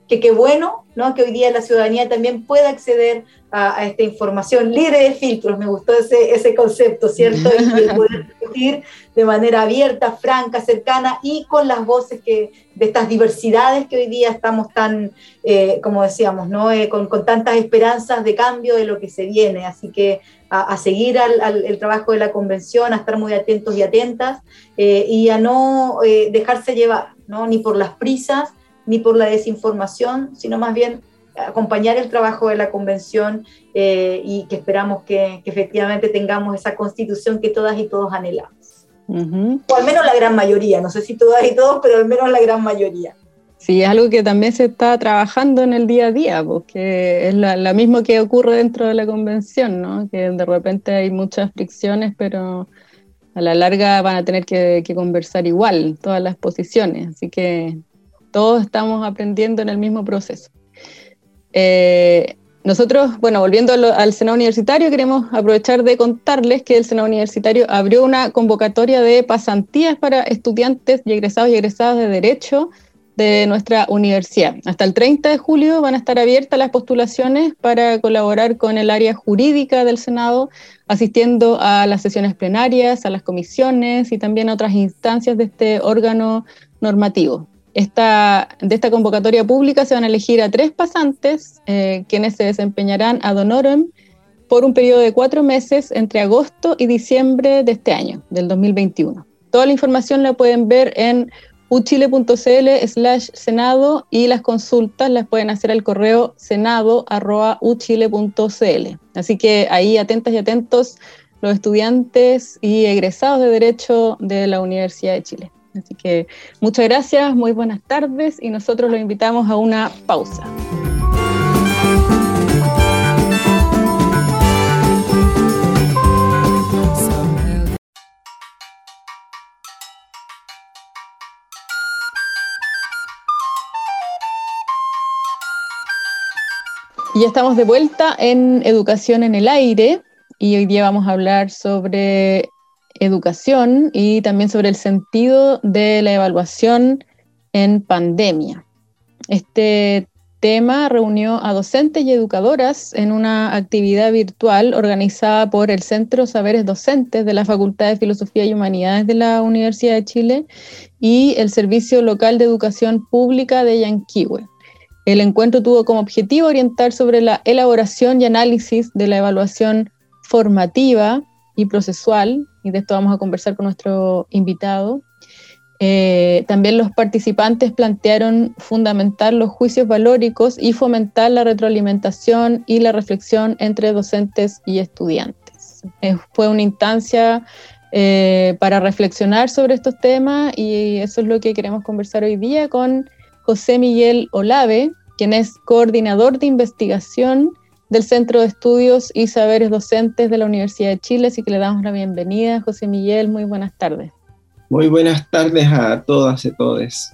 que qué bueno, ¿no? Que hoy día la ciudadanía también pueda acceder a, a esta información libre de filtros. Me gustó ese, ese concepto, ¿cierto? Y, y el poder discutir de manera abierta, franca, cercana y con las voces que, de estas diversidades que hoy día estamos tan, eh, como decíamos, ¿no? Eh, con, con tantas esperanzas de cambio de lo que se viene. Así que a, a seguir al, al el trabajo de la convención, a estar muy atentos y atentas eh, y a no eh, dejarse llevar, ¿no? Ni por las prisas, ni por la desinformación, sino más bien acompañar el trabajo de la convención eh, y que esperamos que, que efectivamente tengamos esa constitución que todas y todos anhelamos. Uh-huh. O al menos la gran mayoría, no sé si todas y todos, pero al menos la gran mayoría. Sí, es algo que también se está trabajando en el día a día, porque es lo mismo que ocurre dentro de la convención, ¿no? Que de repente hay muchas fricciones, pero a la larga van a tener que, que conversar igual todas las posiciones, así que todos estamos aprendiendo en el mismo proceso. Eh, nosotros, bueno, volviendo a lo, al Senado Universitario, queremos aprovechar de contarles que el Senado Universitario abrió una convocatoria de pasantías para estudiantes y egresados y egresadas de Derecho de nuestra universidad. Hasta el treinta de julio van a estar abiertas las postulaciones para colaborar con el área jurídica del Senado, asistiendo a las sesiones plenarias, a las comisiones y también a otras instancias de este órgano normativo. Esta, de esta convocatoria pública se van a elegir a tres pasantes, eh, quienes se desempeñarán ad honorem por un periodo de cuatro meses entre agosto y diciembre de este año, del dos mil veintiuno. Toda la información la pueden ver en uchile.cl slash senado y las consultas las pueden hacer al correo senado arroba uchile.cl. Así que ahí atentas y atentos los estudiantes y egresados de Derecho de la Universidad de Chile. Así que muchas gracias, muy buenas tardes y nosotros los invitamos a una pausa. Y ya estamos de vuelta en Educación en el Aire y hoy día vamos a hablar sobre educación y también sobre el sentido de la evaluación en pandemia. Este tema reunió a docentes y educadoras en una actividad virtual organizada por el Centro Saberes Docentes de la Facultad de Filosofía y Humanidades de la Universidad de Chile y el Servicio Local de Educación Pública de Yanquihue. El encuentro tuvo como objetivo orientar sobre la elaboración y análisis de la evaluación formativa y procesual, y de esto vamos a conversar con nuestro invitado. Eh, también los participantes plantearon fundamentar los juicios valóricos y fomentar la retroalimentación y la reflexión entre docentes y estudiantes. Eh, fue una instancia eh, para reflexionar sobre estos temas y eso es lo que queremos conversar hoy día con José Miguel Olave, quien es coordinador de investigación del Centro de Estudios y Saberes Docentes de la Universidad de Chile, así que le damos la bienvenida. José Miguel, muy buenas tardes. Muy buenas tardes a todas y todes.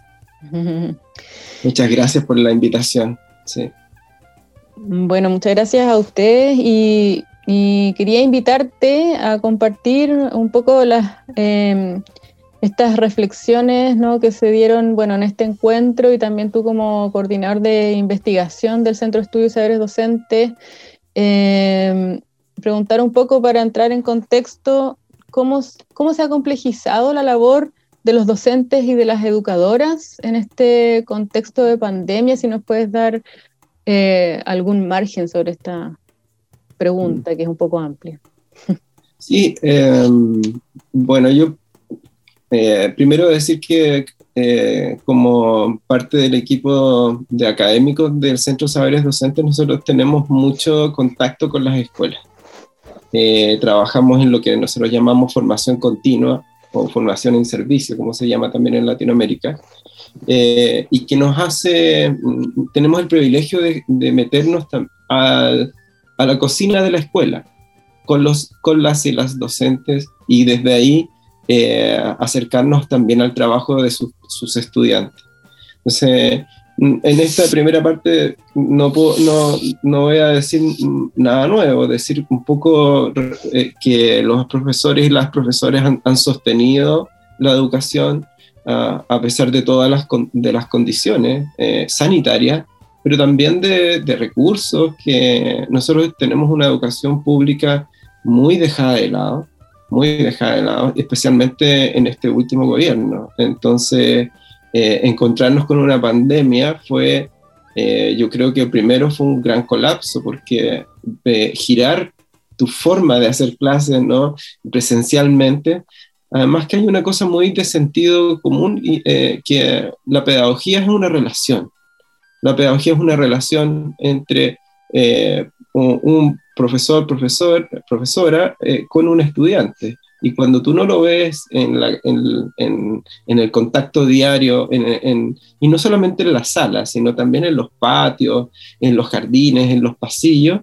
Muchas gracias por la invitación. Sí. Bueno, muchas gracias a ustedes y, y quería invitarte a compartir un poco las, eh, estas reflexiones, ¿no?, que se dieron, bueno, en este encuentro y también tú como coordinador de investigación del Centro de Estudios y Saberes Docentes, eh, preguntar un poco para entrar en contexto cómo, cómo se ha complejizado la labor de los docentes y de las educadoras en este contexto de pandemia, si nos puedes dar eh, algún margen sobre esta pregunta, que es un poco amplia. Sí, eh, bueno, yo Eh, primero decir que eh, como parte del equipo de académicos del Centro Saberes Docentes, nosotros tenemos mucho contacto con las escuelas. Eh, trabajamos en lo que nosotros llamamos formación continua o formación en servicio, como se llama también en Latinoamérica, eh, y que nos hace, tenemos el privilegio de, de meternos al, a la cocina de la escuela, con, los, con las y las docentes, y desde ahí Eh, acercarnos también al trabajo de su, sus estudiantes. Entonces, en esta primera parte no, puedo, no, no voy a decir nada nuevo, decir un poco eh, que los profesores y las profesoras han, han sostenido la educación uh, a pesar de todas las, de las condiciones eh, sanitarias pero también de, de recursos, que nosotros tenemos una educación pública muy dejada de lado, muy dejada de lado, especialmente en este último gobierno. Entonces, eh, encontrarnos con una pandemia fue, eh, yo creo que primero fue un gran colapso, porque eh, girar tu forma de hacer clases, ¿no?, presencialmente, además que hay una cosa muy de sentido común, y, eh, que la pedagogía es una relación. La pedagogía es una relación entre eh, un, un profesor, profesor, profesora eh, con un estudiante. Y cuando tú no lo ves en, la, en, en, en el contacto diario, en, en, y no solamente en las salas, sino también en los patios, en los jardines, en los pasillos,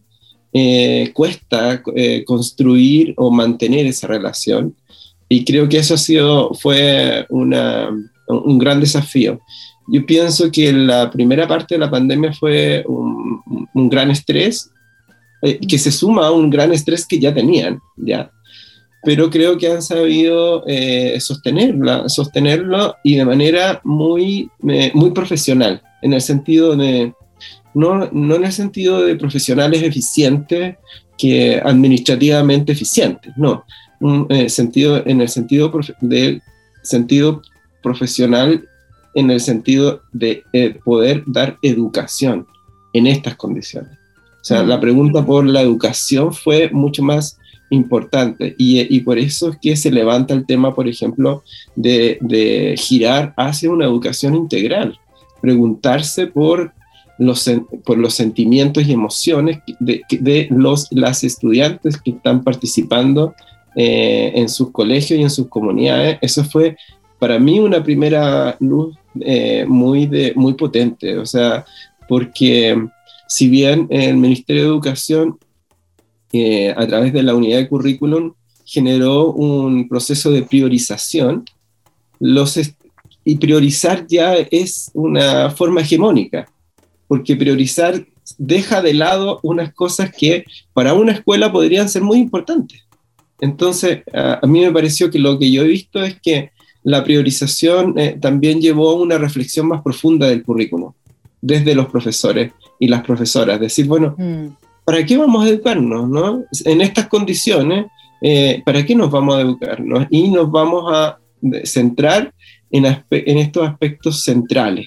eh, cuesta eh, construir o mantener esa relación. Y creo que eso ha sido, fue una, un gran desafío. Yo pienso que la primera parte de la pandemia fue un, un gran estrés, eh, que se suma a un gran estrés que ya tenían, ¿ya? Pero creo que han sabido eh, sostenerla, sostenerlo y de manera muy, eh, muy profesional, en el sentido de, no, no en el sentido de profesionales eficientes, que administrativamente eficientes, no, un, eh, sentido, en el sentido profe- de sentido profesional, en el sentido de eh, poder dar educación en estas condiciones. O sea, mm. la pregunta por la educación fue mucho más importante, y, y por eso es que se levanta el tema, por ejemplo, de, de girar hacia una educación integral, preguntarse por los, por los sentimientos y emociones de, de los, las estudiantes que están participando eh, en sus colegios y en sus comunidades. Eso fue para mí una primera luz eh, muy, de, muy potente, o sea, porque si bien el Ministerio de Educación, eh, a través de la unidad de currículum, generó un proceso de priorización, los est- y priorizar ya es una forma hegemónica, porque priorizar deja de lado unas cosas que para una escuela podrían ser muy importantes. Entonces, a, a mí me pareció que lo que yo he visto es que la priorización eh, también llevó a una reflexión más profunda del currículum, desde los profesores y las profesoras. Decir, bueno, mm. ¿para qué vamos a educarnos, no? En estas condiciones, eh, ¿para qué nos vamos a educarnos? Y nos vamos a centrar en, aspe- en estos aspectos centrales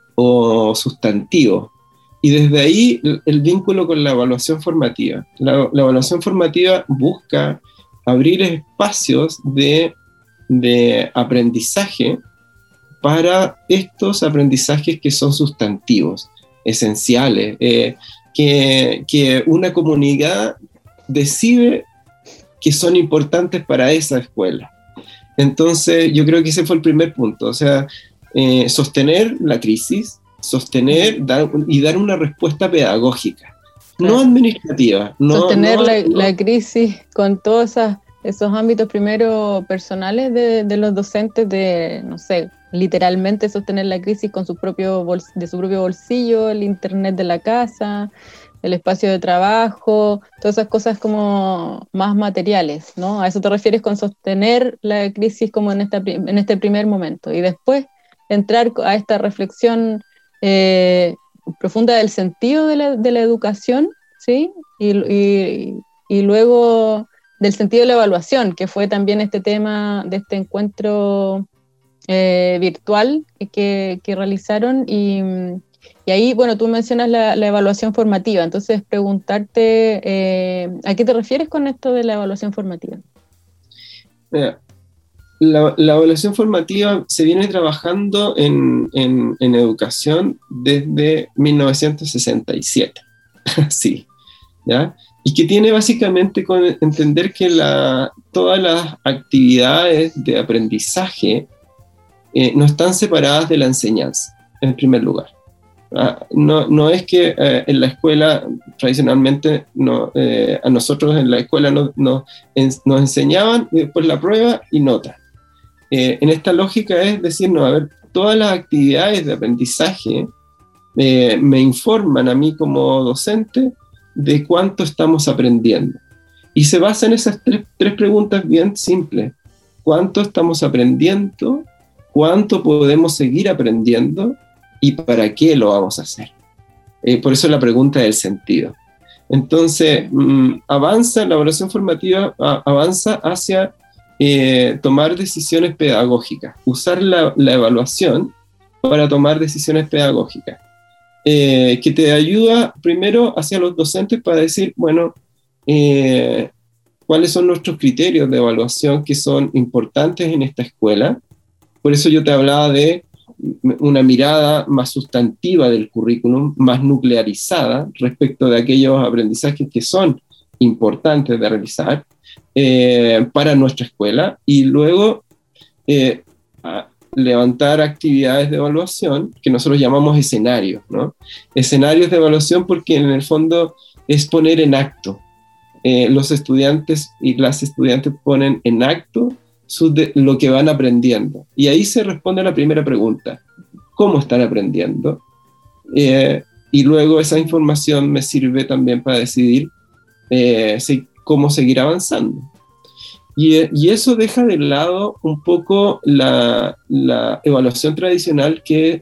o sustantivos. Y desde ahí el, el vínculo con la evaluación formativa. La, la evaluación formativa busca abrir espacios de de aprendizaje para estos aprendizajes que son sustantivos, esenciales, eh, que, que una comunidad decide que son importantes para esa escuela. Entonces, yo creo que ese fue el primer punto, o sea, eh, sostener la crisis, sostener dar, y dar una respuesta pedagógica, claro. no administrativa. No, sostener no, la, no, la crisis con todas esas esos ámbitos primero personales de, de los docentes, de, no sé, literalmente sostener la crisis con su propio bols- de su propio bolsillo, el internet de la casa, el espacio de trabajo, todas esas cosas como más materiales, ¿no? A eso te refieres con sostener la crisis como en, esta, en este primer momento, y después entrar a esta reflexión eh, profunda del sentido de la, de la educación, ¿sí? Y, y, y luego del sentido de la evaluación, que fue también este tema de este encuentro eh, virtual que, que realizaron, y, y ahí, bueno, tú mencionas la, la evaluación formativa, entonces preguntarte, eh, ¿a qué te refieres con esto de la evaluación formativa? Mira, la, la evaluación formativa se viene trabajando en, en, en educación desde mil novecientos sesenta y siete, sí, ¿ya? Y que tiene básicamente con entender que la, todas las actividades de aprendizaje eh, no están separadas de la enseñanza, en primer lugar. ¿Ah? No, no es que eh, en la escuela, tradicionalmente, no, eh, a nosotros en la escuela no, no, en, nos enseñaban y después la prueba y nota. Eh, en esta lógica es decir, no, a ver, todas las actividades de aprendizaje eh, me informan a mí como docente de cuánto estamos aprendiendo. Y se basa en esas tres, tres preguntas bien simples. ¿Cuánto estamos aprendiendo? ¿Cuánto podemos seguir aprendiendo? ¿Y para qué lo vamos a hacer? Eh, por eso la pregunta del sentido. Entonces, mmm, avanza, la evaluación formativa a, avanza hacia eh, tomar decisiones pedagógicas, usar la, la evaluación para tomar decisiones pedagógicas, eh, que te ayuda primero hacia los docentes para decir, bueno, eh, cuáles son nuestros criterios de evaluación que son importantes en esta escuela. Por eso yo te hablaba de una mirada más sustantiva del currículum, más nuclearizada respecto de aquellos aprendizajes que son importantes de realizar eh, para nuestra escuela, y luego eh, a levantar actividades de evaluación que nosotros llamamos escenarios, ¿no? Escenarios de evaluación porque en el fondo es poner en acto. Eh, los estudiantes y las estudiantes ponen en acto su de, lo que van aprendiendo. Y ahí se responde a la primera pregunta: ¿cómo están aprendiendo? Eh, y luego esa información me sirve también para decidir eh, si, cómo seguir avanzando. Y, y eso deja de lado un poco la, la evaluación tradicional, que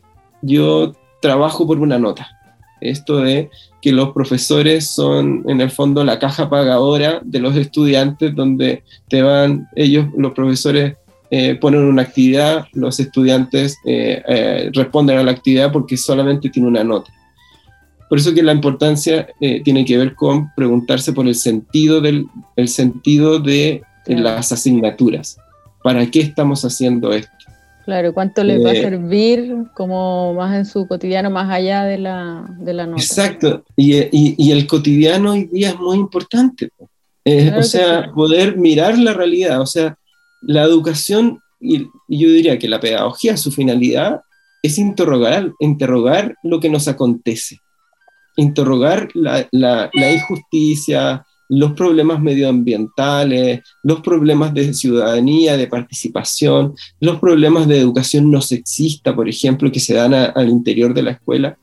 yo trabajo por una nota. Esto de que los profesores son en el fondo la caja pagadora de los estudiantes, donde te van, ellos, los profesores eh, ponen una actividad, los estudiantes eh, eh, responden a la actividad porque solamente tiene una nota. Por eso que la importancia eh, tiene que ver con preguntarse por el sentido, del, el sentido de Claro. las asignaturas. ¿Para qué estamos haciendo esto? Claro, ¿cuánto les Eh, va a servir como más en su cotidiano, más allá de la, de la nota? Exacto, y, y, y el cotidiano hoy día es muy importante. Eh, Claro o sea, sí. poder mirar la realidad, o sea, la educación, y, y yo diría que la pedagogía, su finalidad es interrogar, interrogar lo que nos acontece, interrogar la, la, la injusticia, los problemas medioambientales, los problemas de ciudadanía, de participación, los problemas de educación no sexista, por ejemplo, que se dan a, al interior de la escuela,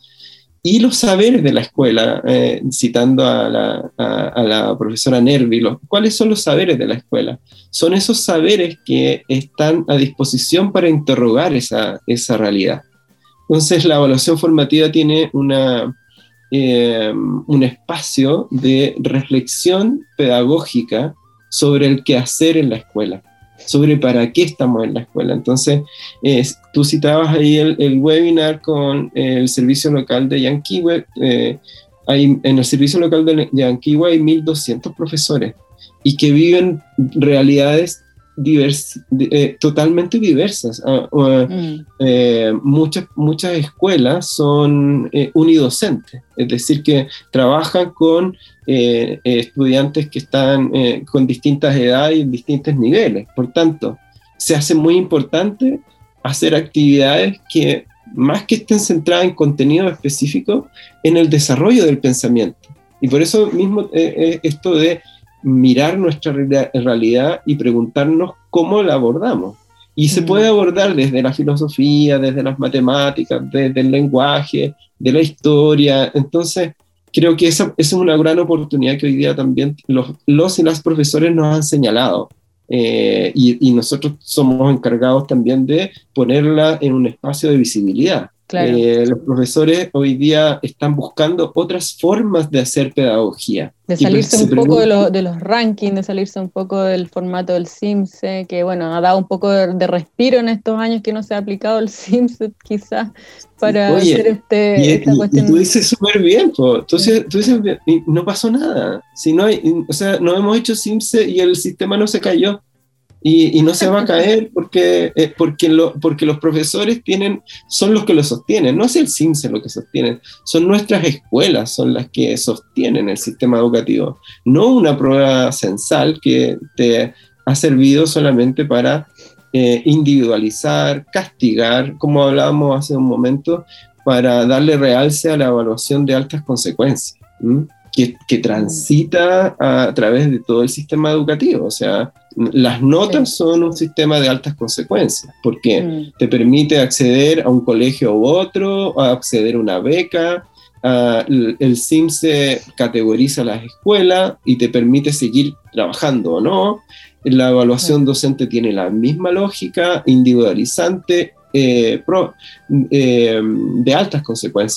y los saberes de la escuela, eh, citando a la, a, a la profesora Nervi. Los, ¿cuáles son los saberes de la escuela? Son esos saberes que están a disposición para interrogar esa, esa realidad. Entonces, la evaluación formativa tiene una... Eh, un espacio de reflexión pedagógica sobre el quehacer en la escuela, sobre para qué estamos en la escuela. Entonces, eh, tú citabas ahí el, el webinar con eh, el servicio local de Yanquihue. Eh, hay, en el servicio local de Yanquihue hay mil doscientos profesores y que viven realidades Divers, eh, totalmente diversas. Uh, uh, mm. eh, muchas, muchas escuelas son eh, unidocentes, es decir, que trabajan con eh, estudiantes que están eh, con distintas edades y en distintos niveles. Por tanto, se hace muy importante hacer actividades que, más que estén centradas en contenido específico, en el desarrollo del pensamiento. Y por eso mismo eh, eh, esto de mirar nuestra realidad y preguntarnos cómo la abordamos. Y se puede abordar desde la filosofía, desde las matemáticas, desde el lenguaje, de la historia. Entonces, creo que esa, esa es una gran oportunidad que hoy día también los, los y las profesores nos han señalado. Eh, y, y nosotros somos encargados también de ponerla en un espacio de visibilidad. Claro. Eh, los profesores hoy día están buscando otras formas de hacer pedagogía. De salirse un poco de, lo, de los rankings, de salirse un poco del formato del CIMSE, que bueno, ha dado un poco de, de respiro en estos años que no se ha aplicado el CIMSE quizás para Oye, hacer este, y, esta y, cuestión. Y tú dices súper bien, po. Entonces, tú dices, no pasó nada. Si no hay, o sea, no hemos hecho CIMSE y el sistema no se cayó. Y, y no se va a caer porque, eh, porque, lo, porque los profesores tienen, son los que lo sostienen, no es el CIMSE lo que sostienen, son nuestras escuelas, son las que sostienen el sistema educativo, no una prueba censal que te ha servido solamente para eh, individualizar, castigar, como hablábamos hace un momento, para darle realce a la evaluación de altas consecuencias, ¿m? Que, que transita a, a través de todo el sistema educativo. O sea, las notas sí. son un sistema de altas consecuencias, porque mm. te permite acceder a un colegio u otro, a acceder a una beca, a, el, el CIMSE categoriza las escuelas y te permite seguir trabajando o no. La evaluación sí. docente tiene la misma lógica, individualizante, eh, pro, eh, de altas consecuencias.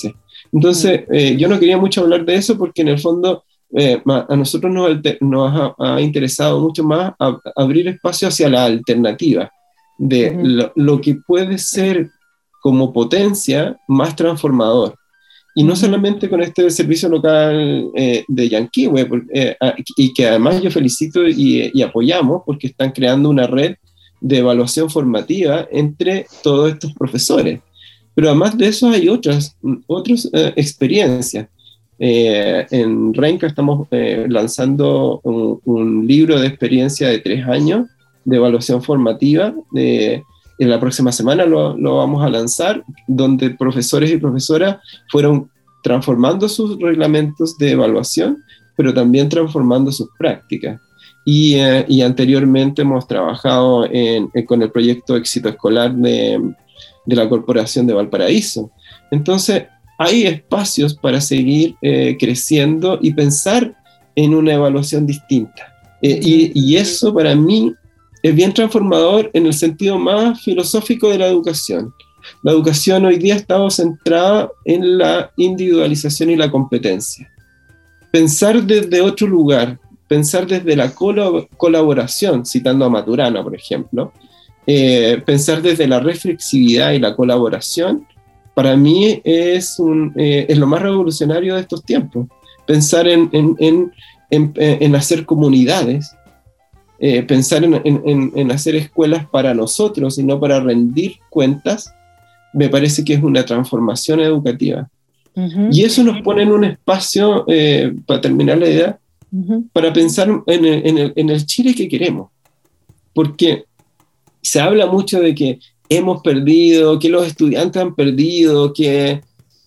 Entonces, eh, yo no quería mucho hablar de eso porque en el fondo eh, a nosotros nos, alter, nos ha, ha interesado mucho más a, a abrir espacio hacia la alternativa de uh-huh. lo, lo que puede ser como potencia más transformador. Y no solamente con este servicio local eh, de Yanquihue, eh, y que además yo felicito y, y apoyamos porque están creando una red de evaluación formativa entre todos estos profesores. Pero además de eso hay otras, otras eh, experiencias. Eh, en Renca estamos eh, lanzando un, un libro de experiencia de tres años de evaluación formativa. De, en la próxima semana lo, lo vamos a lanzar, donde profesores y profesoras fueron transformando sus reglamentos de evaluación, pero también transformando sus prácticas. Y, eh, y anteriormente hemos trabajado en, en, con el proyecto Éxito Escolar de, de la Corporación de Valparaíso. Entonces, hay espacios para seguir eh, creciendo y pensar en una evaluación distinta. Eh, y, y eso para mí es bien transformador en el sentido más filosófico de la educación. La educación hoy día ha estado centrada en la individualización y la competencia. Pensar desde otro lugar, pensar desde la col- colaboración, citando a Maturana, por ejemplo, eh, pensar desde la reflexividad y la colaboración, para mí es, un, eh, es lo más revolucionario de estos tiempos. Pensar en, en, en, en, en hacer comunidades, eh, pensar en, en, en hacer escuelas para nosotros y no para rendir cuentas, me parece que es una transformación educativa. Uh-huh. Y eso nos pone en un espacio, eh, para terminar la idea, uh-huh. para pensar en el, en, el, en el Chile que queremos. Porque se habla mucho de que hemos perdido, que los estudiantes han perdido, que...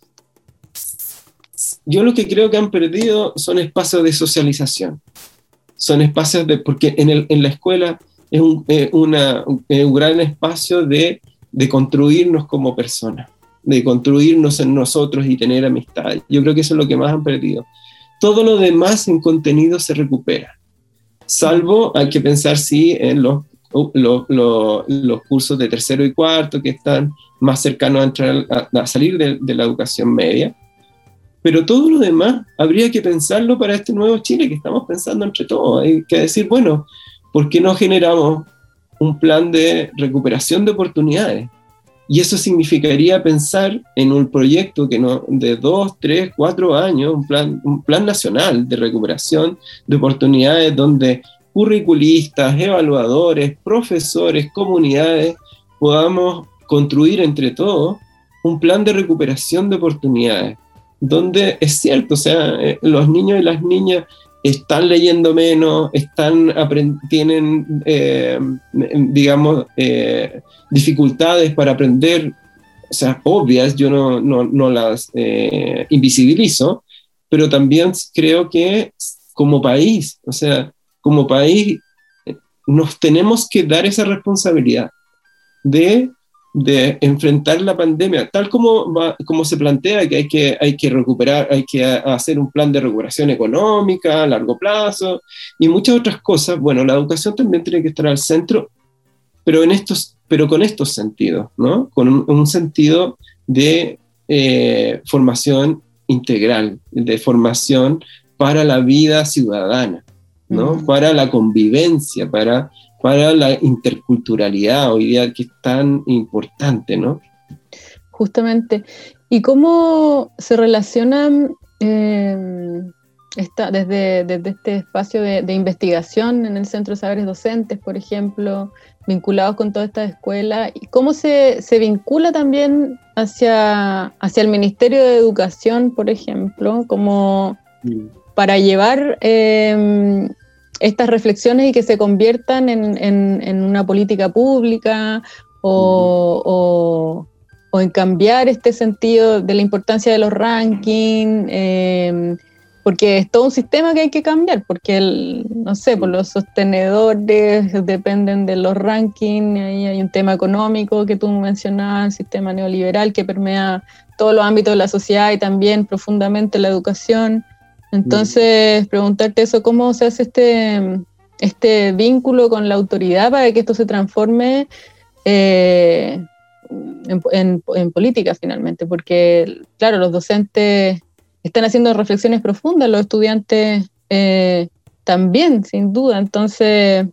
Yo lo que creo que han perdido son espacios de socialización. Son espacios de... Porque en, el, en la escuela es un, eh, una, un gran espacio de, de construirnos como personas, de construirnos en nosotros y tener amistad. Yo creo que eso es lo que más han perdido. Todo lo demás en contenido se recupera. Salvo, hay que pensar, sí, en los, los, los, los cursos de tercero y cuarto que están más cercanos a, entrar, a, a salir de, de la educación media. Pero todo lo demás habría que pensarlo para este nuevo Chile que estamos pensando entre todos. Hay que decir, bueno, ¿por qué no generamos un plan de recuperación de oportunidades? Y eso significaría pensar en un proyecto que no, de dos, tres, cuatro años, un plan, un plan nacional de recuperación de oportunidades donde curriculistas, evaluadores, profesores, comunidades, podamos construir entre todos un plan de recuperación de oportunidades, donde es cierto, o sea, eh, los niños y las niñas están leyendo menos, están aprend- tienen, eh, digamos, eh, dificultades para aprender, o sea, obvias, yo no, no, no las eh, invisibilizo, pero también creo que como país, o sea, como país nos tenemos que dar esa responsabilidad de, de enfrentar la pandemia, tal como, va, como se plantea que hay, que hay que recuperar, hay que hacer un plan de recuperación económica a largo plazo y muchas otras cosas. Bueno, la educación también tiene que estar al centro, pero, en estos, pero con estos sentidos, ¿no? Con un, un sentido de eh, formación integral, de formación para la vida ciudadana, ¿no? Mm. Para la convivencia, para... para la interculturalidad hoy día que es tan importante, ¿no? Justamente. ¿Y cómo se relacionan eh, esta, desde, desde este espacio de, de investigación en el Centro de Saberes Docentes, por ejemplo, vinculados con toda esta escuela, y cómo se, se vincula también hacia, hacia el Ministerio de Educación, por ejemplo, como mm. para llevar... Eh, estas reflexiones y que se conviertan en, en, en una política pública o, uh-huh. o, o en cambiar este sentido de la importancia de los rankings, eh, porque es todo un sistema que hay que cambiar, porque, el, no sé, por los sostenedores dependen de los rankings, ahí hay un tema económico que tú mencionabas, el sistema neoliberal que permea todos los ámbitos de la sociedad y también profundamente la educación. Entonces, preguntarte eso, ¿cómo se hace este, este vínculo con la autoridad para que esto se transforme eh, en, en, en política finalmente, porque claro, los docentes están haciendo reflexiones profundas, los estudiantes eh, también, sin duda. Entonces,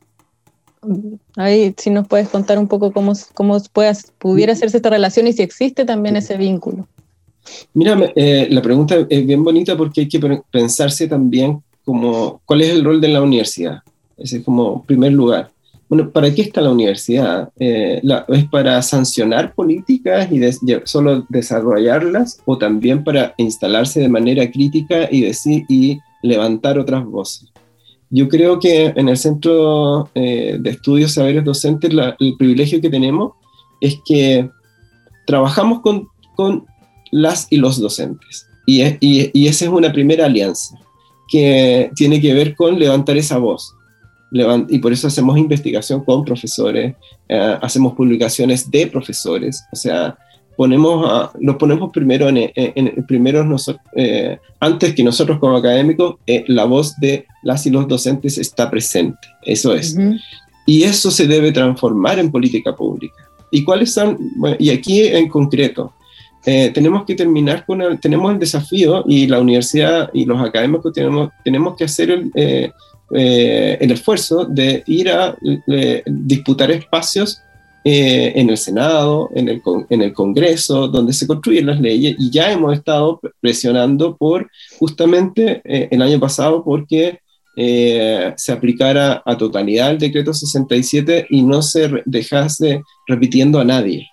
ahí si nos puedes contar un poco cómo, cómo puede, pudiera hacerse esta relación y si existe también ese vínculo. Mira, eh, la pregunta es bien bonita porque hay que pensarse también como cuál es el rol de la universidad. Ese es como primer lugar. Bueno, ¿para qué está la universidad? Eh, la, ¿Es para sancionar políticas y de, solo desarrollarlas, o también para instalarse de manera crítica y, decir, y levantar otras voces? Yo creo que en el Centro eh, de Estudios Saberes Docentes la, el privilegio que tenemos es que trabajamos con, con las y los docentes. Y, y, y esa es una primera alianza que tiene que ver con levantar esa voz. Levant, y por eso hacemos investigación con profesores, eh, hacemos publicaciones de profesores, o sea, ponemos a, los ponemos primero, en, en, en, primero nosotros, eh, antes que nosotros como académicos, eh, la voz de las y los docentes está presente, eso es. Uh-huh. Y eso se debe transformar en política pública. ¿Y cuáles son? Bueno, y aquí en concreto, eh, tenemos que terminar con el, tenemos el desafío, y la universidad y los académicos tenemos, tenemos que hacer el, eh, eh, el esfuerzo de ir a eh, disputar espacios eh, en el Senado, en el, en el Congreso, donde se construyen las leyes, y ya hemos estado presionando por, justamente eh, el año pasado, porque eh, se aplicara a totalidad el decreto sesenta y siete y no se re- dejase repitiendo a nadie.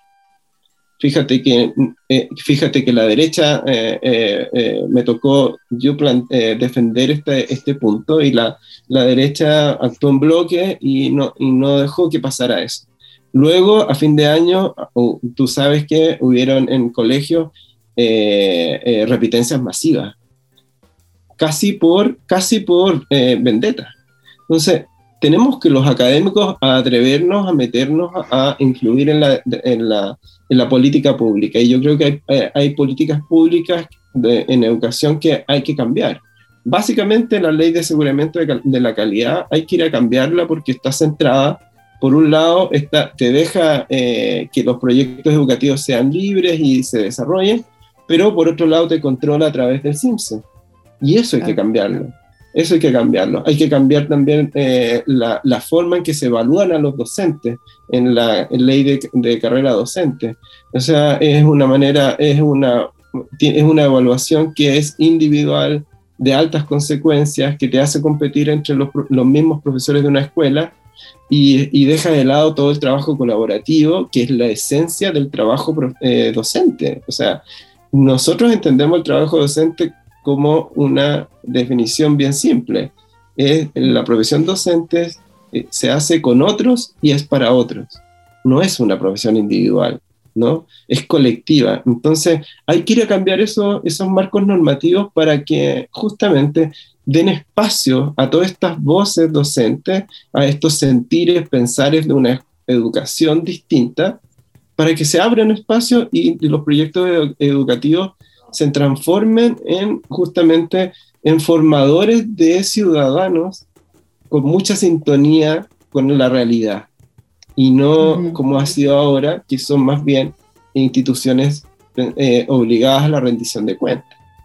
Fíjate que, eh, fíjate que la derecha, eh, eh, eh, me tocó yo plan, eh, defender este, este punto, y la, la derecha actuó en bloque y no, y no dejó que pasara eso. Luego, a fin de año, uh, tú sabes que hubieron en colegios eh, eh, repitencias masivas, casi por, casi por eh, vendetta. Entonces, tenemos que los académicos atrevernos a meternos a, a influir en la, en, la, en la política pública. Y yo creo que hay, hay políticas públicas de, en educación que hay que cambiar. Básicamente, la ley de aseguramiento de, de la calidad hay que ir a cambiarla porque está centrada, por un lado, está, te deja eh, que los proyectos educativos sean libres y se desarrollen, pero por otro lado te controla a través del CIMSE. Y eso hay que cambiarlo. Eso hay que cambiarlo. Hay que cambiar también eh, la, la forma en que se evalúan a los docentes en la en ley de, de carrera docente. O sea, es una manera, es una, es una evaluación que es individual, de altas consecuencias, que te hace competir entre los, los mismos profesores de una escuela, y, y deja de lado todo el trabajo colaborativo, que es la esencia del trabajo eh, docente. O sea, nosotros entendemos el trabajo docente como una definición bien simple. Es, la profesión docente eh, se hace con otros y es para otros. No es una profesión individual, ¿no? Es colectiva. Entonces hay que ir a cambiar eso, esos marcos normativos para que justamente den espacio a todas estas voces docentes, a estos sentires, pensares de una educación distinta, para que se abran espacios y, y los proyectos edu- educativos se transformen en justamente en formadores de ciudadanos con mucha sintonía con la realidad, y no uh-huh. como ha sido ahora, que son más bien instituciones eh, obligadas a la rendición de cuentas.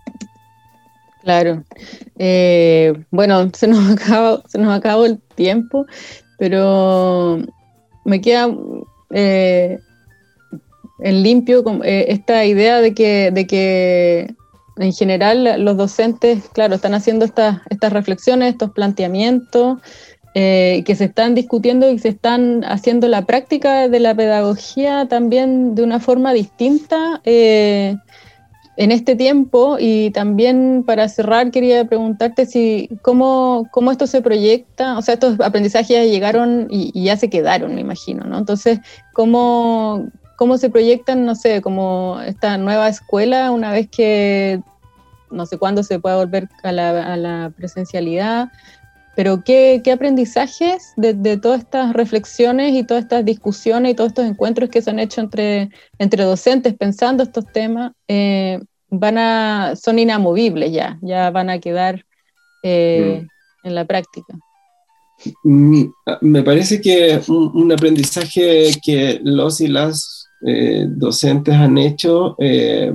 Claro. Eh, bueno, se nos acabó, se nos acabó el tiempo, pero me queda eh, en limpio eh, esta idea de que, de que en general los docentes, claro, están haciendo estas, estas reflexiones, estos planteamientos eh, que se están discutiendo y se están haciendo la práctica de la pedagogía también de una forma distinta eh, en este tiempo. Y también, para cerrar, quería preguntarte si cómo, cómo esto se proyecta, o sea, estos aprendizajes ya llegaron y, y ya se quedaron, me imagino, ¿no? Entonces, ¿cómo, cómo se proyectan, no sé, como esta nueva escuela una vez que no sé cuándo se pueda volver a la, a la presencialidad? Pero ¿qué, qué aprendizajes de, de todas estas reflexiones y todas estas discusiones y todos estos encuentros que se han hecho entre, entre docentes pensando estos temas eh, van a, son inamovibles ya, ya van a quedar eh, mm. en la práctica? Me parece que un, un aprendizaje que los y las eh, docentes han hecho eh,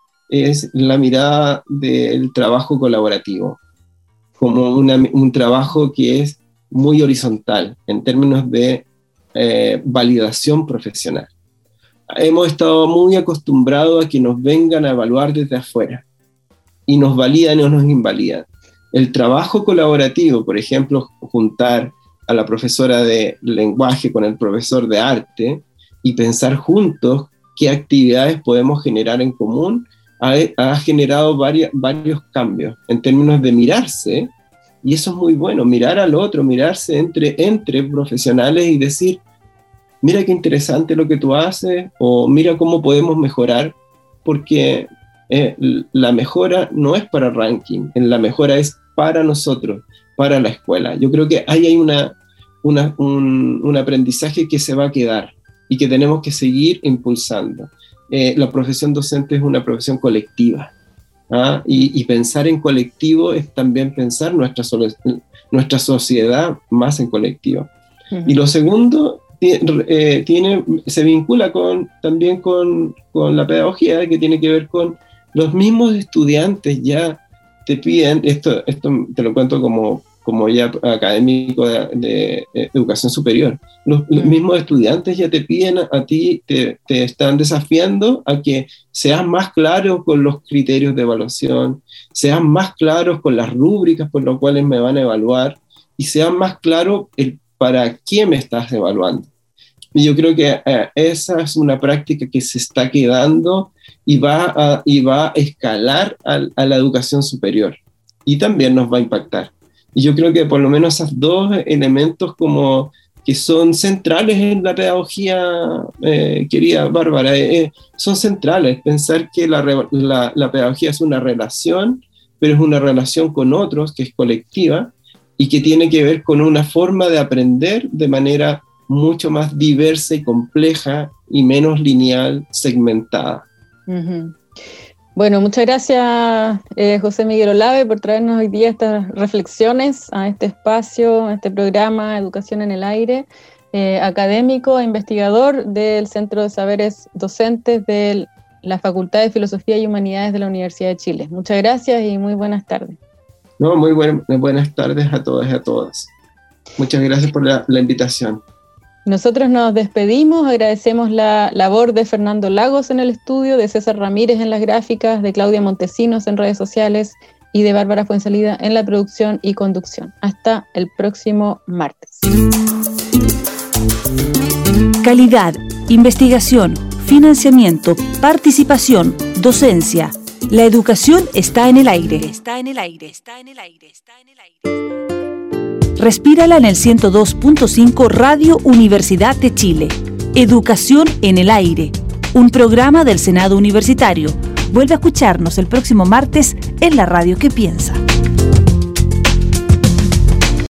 es la mirada del trabajo colaborativo, como una, un trabajo que es muy horizontal en términos de eh, validación profesional. Hemos estado muy acostumbrados a que nos vengan a evaluar desde afuera y nos validan o nos invalidan. El trabajo colaborativo, por ejemplo, juntar a la profesora de lenguaje con el profesor de arte y pensar juntos qué actividades podemos generar en común, ha, ha generado varios, varios cambios en términos de mirarse, y eso es muy bueno, mirar al otro, mirarse entre, entre profesionales y decir, mira qué interesante lo que tú haces, o mira cómo podemos mejorar, porque eh, la mejora no es para ranking, la mejora es para nosotros, para la escuela. Yo creo que ahí hay una, una, un, un aprendizaje que se va a quedar y que tenemos que seguir impulsando. Eh, la profesión docente es una profesión colectiva, ¿ah? y, y pensar en colectivo es también pensar nuestra, nuestra sociedad más en colectivo. Uh-huh. Y lo segundo, eh, tiene, se vincula con, también con, con la pedagogía, que tiene que ver con los mismos estudiantes ya te piden, esto, esto te lo cuento como, como ya académico de, de, de educación superior, los, los mismos estudiantes ya te piden a, a ti, te, te están desafiando a que seas más claro con los criterios de evaluación, seas más claros con las rúbricas por las cuales me van a evaluar, y seas más claro el para qué me estás evaluando. Y yo creo que eh, esa es una práctica que se está quedando y va a, y va a escalar a, a la educación superior, y también nos va a impactar. Y yo creo que por lo menos esos dos elementos como que son centrales en la pedagogía, eh, querida Bárbara, eh, son centrales. Pensar que la, la, la pedagogía es una relación, pero es una relación con otros, que es colectiva, y que tiene que ver con una forma de aprender de manera mucho más diversa y compleja y menos lineal, segmentada. Uh-huh. Bueno, muchas gracias eh, José Miguel Olave por traernos hoy día estas reflexiones a este espacio, a este programa Educación en el Aire, eh, académico e investigador del Centro de Saberes Docentes de la Facultad de Filosofía y Humanidades de la Universidad de Chile. Muchas gracias y muy buenas tardes. No, muy buen, buenas tardes a todas y a todas. Muchas gracias por la, la invitación. Nosotros nos despedimos, agradecemos la labor de Fernando Lagos en el estudio, de César Ramírez en las gráficas, de Claudia Montesinos en redes sociales y de Bárbara Fuensalida en la producción y conducción. Hasta el próximo martes. Calidad, investigación, financiamiento, participación, docencia. La educación está en el aire. Está en el aire, está en el aire, está en el aire. Respírala en el ciento dos punto cinco Radio Universidad de Chile. Educación en el aire. Un programa del Senado Universitario. Vuelve a escucharnos el próximo martes en la radio que piensa.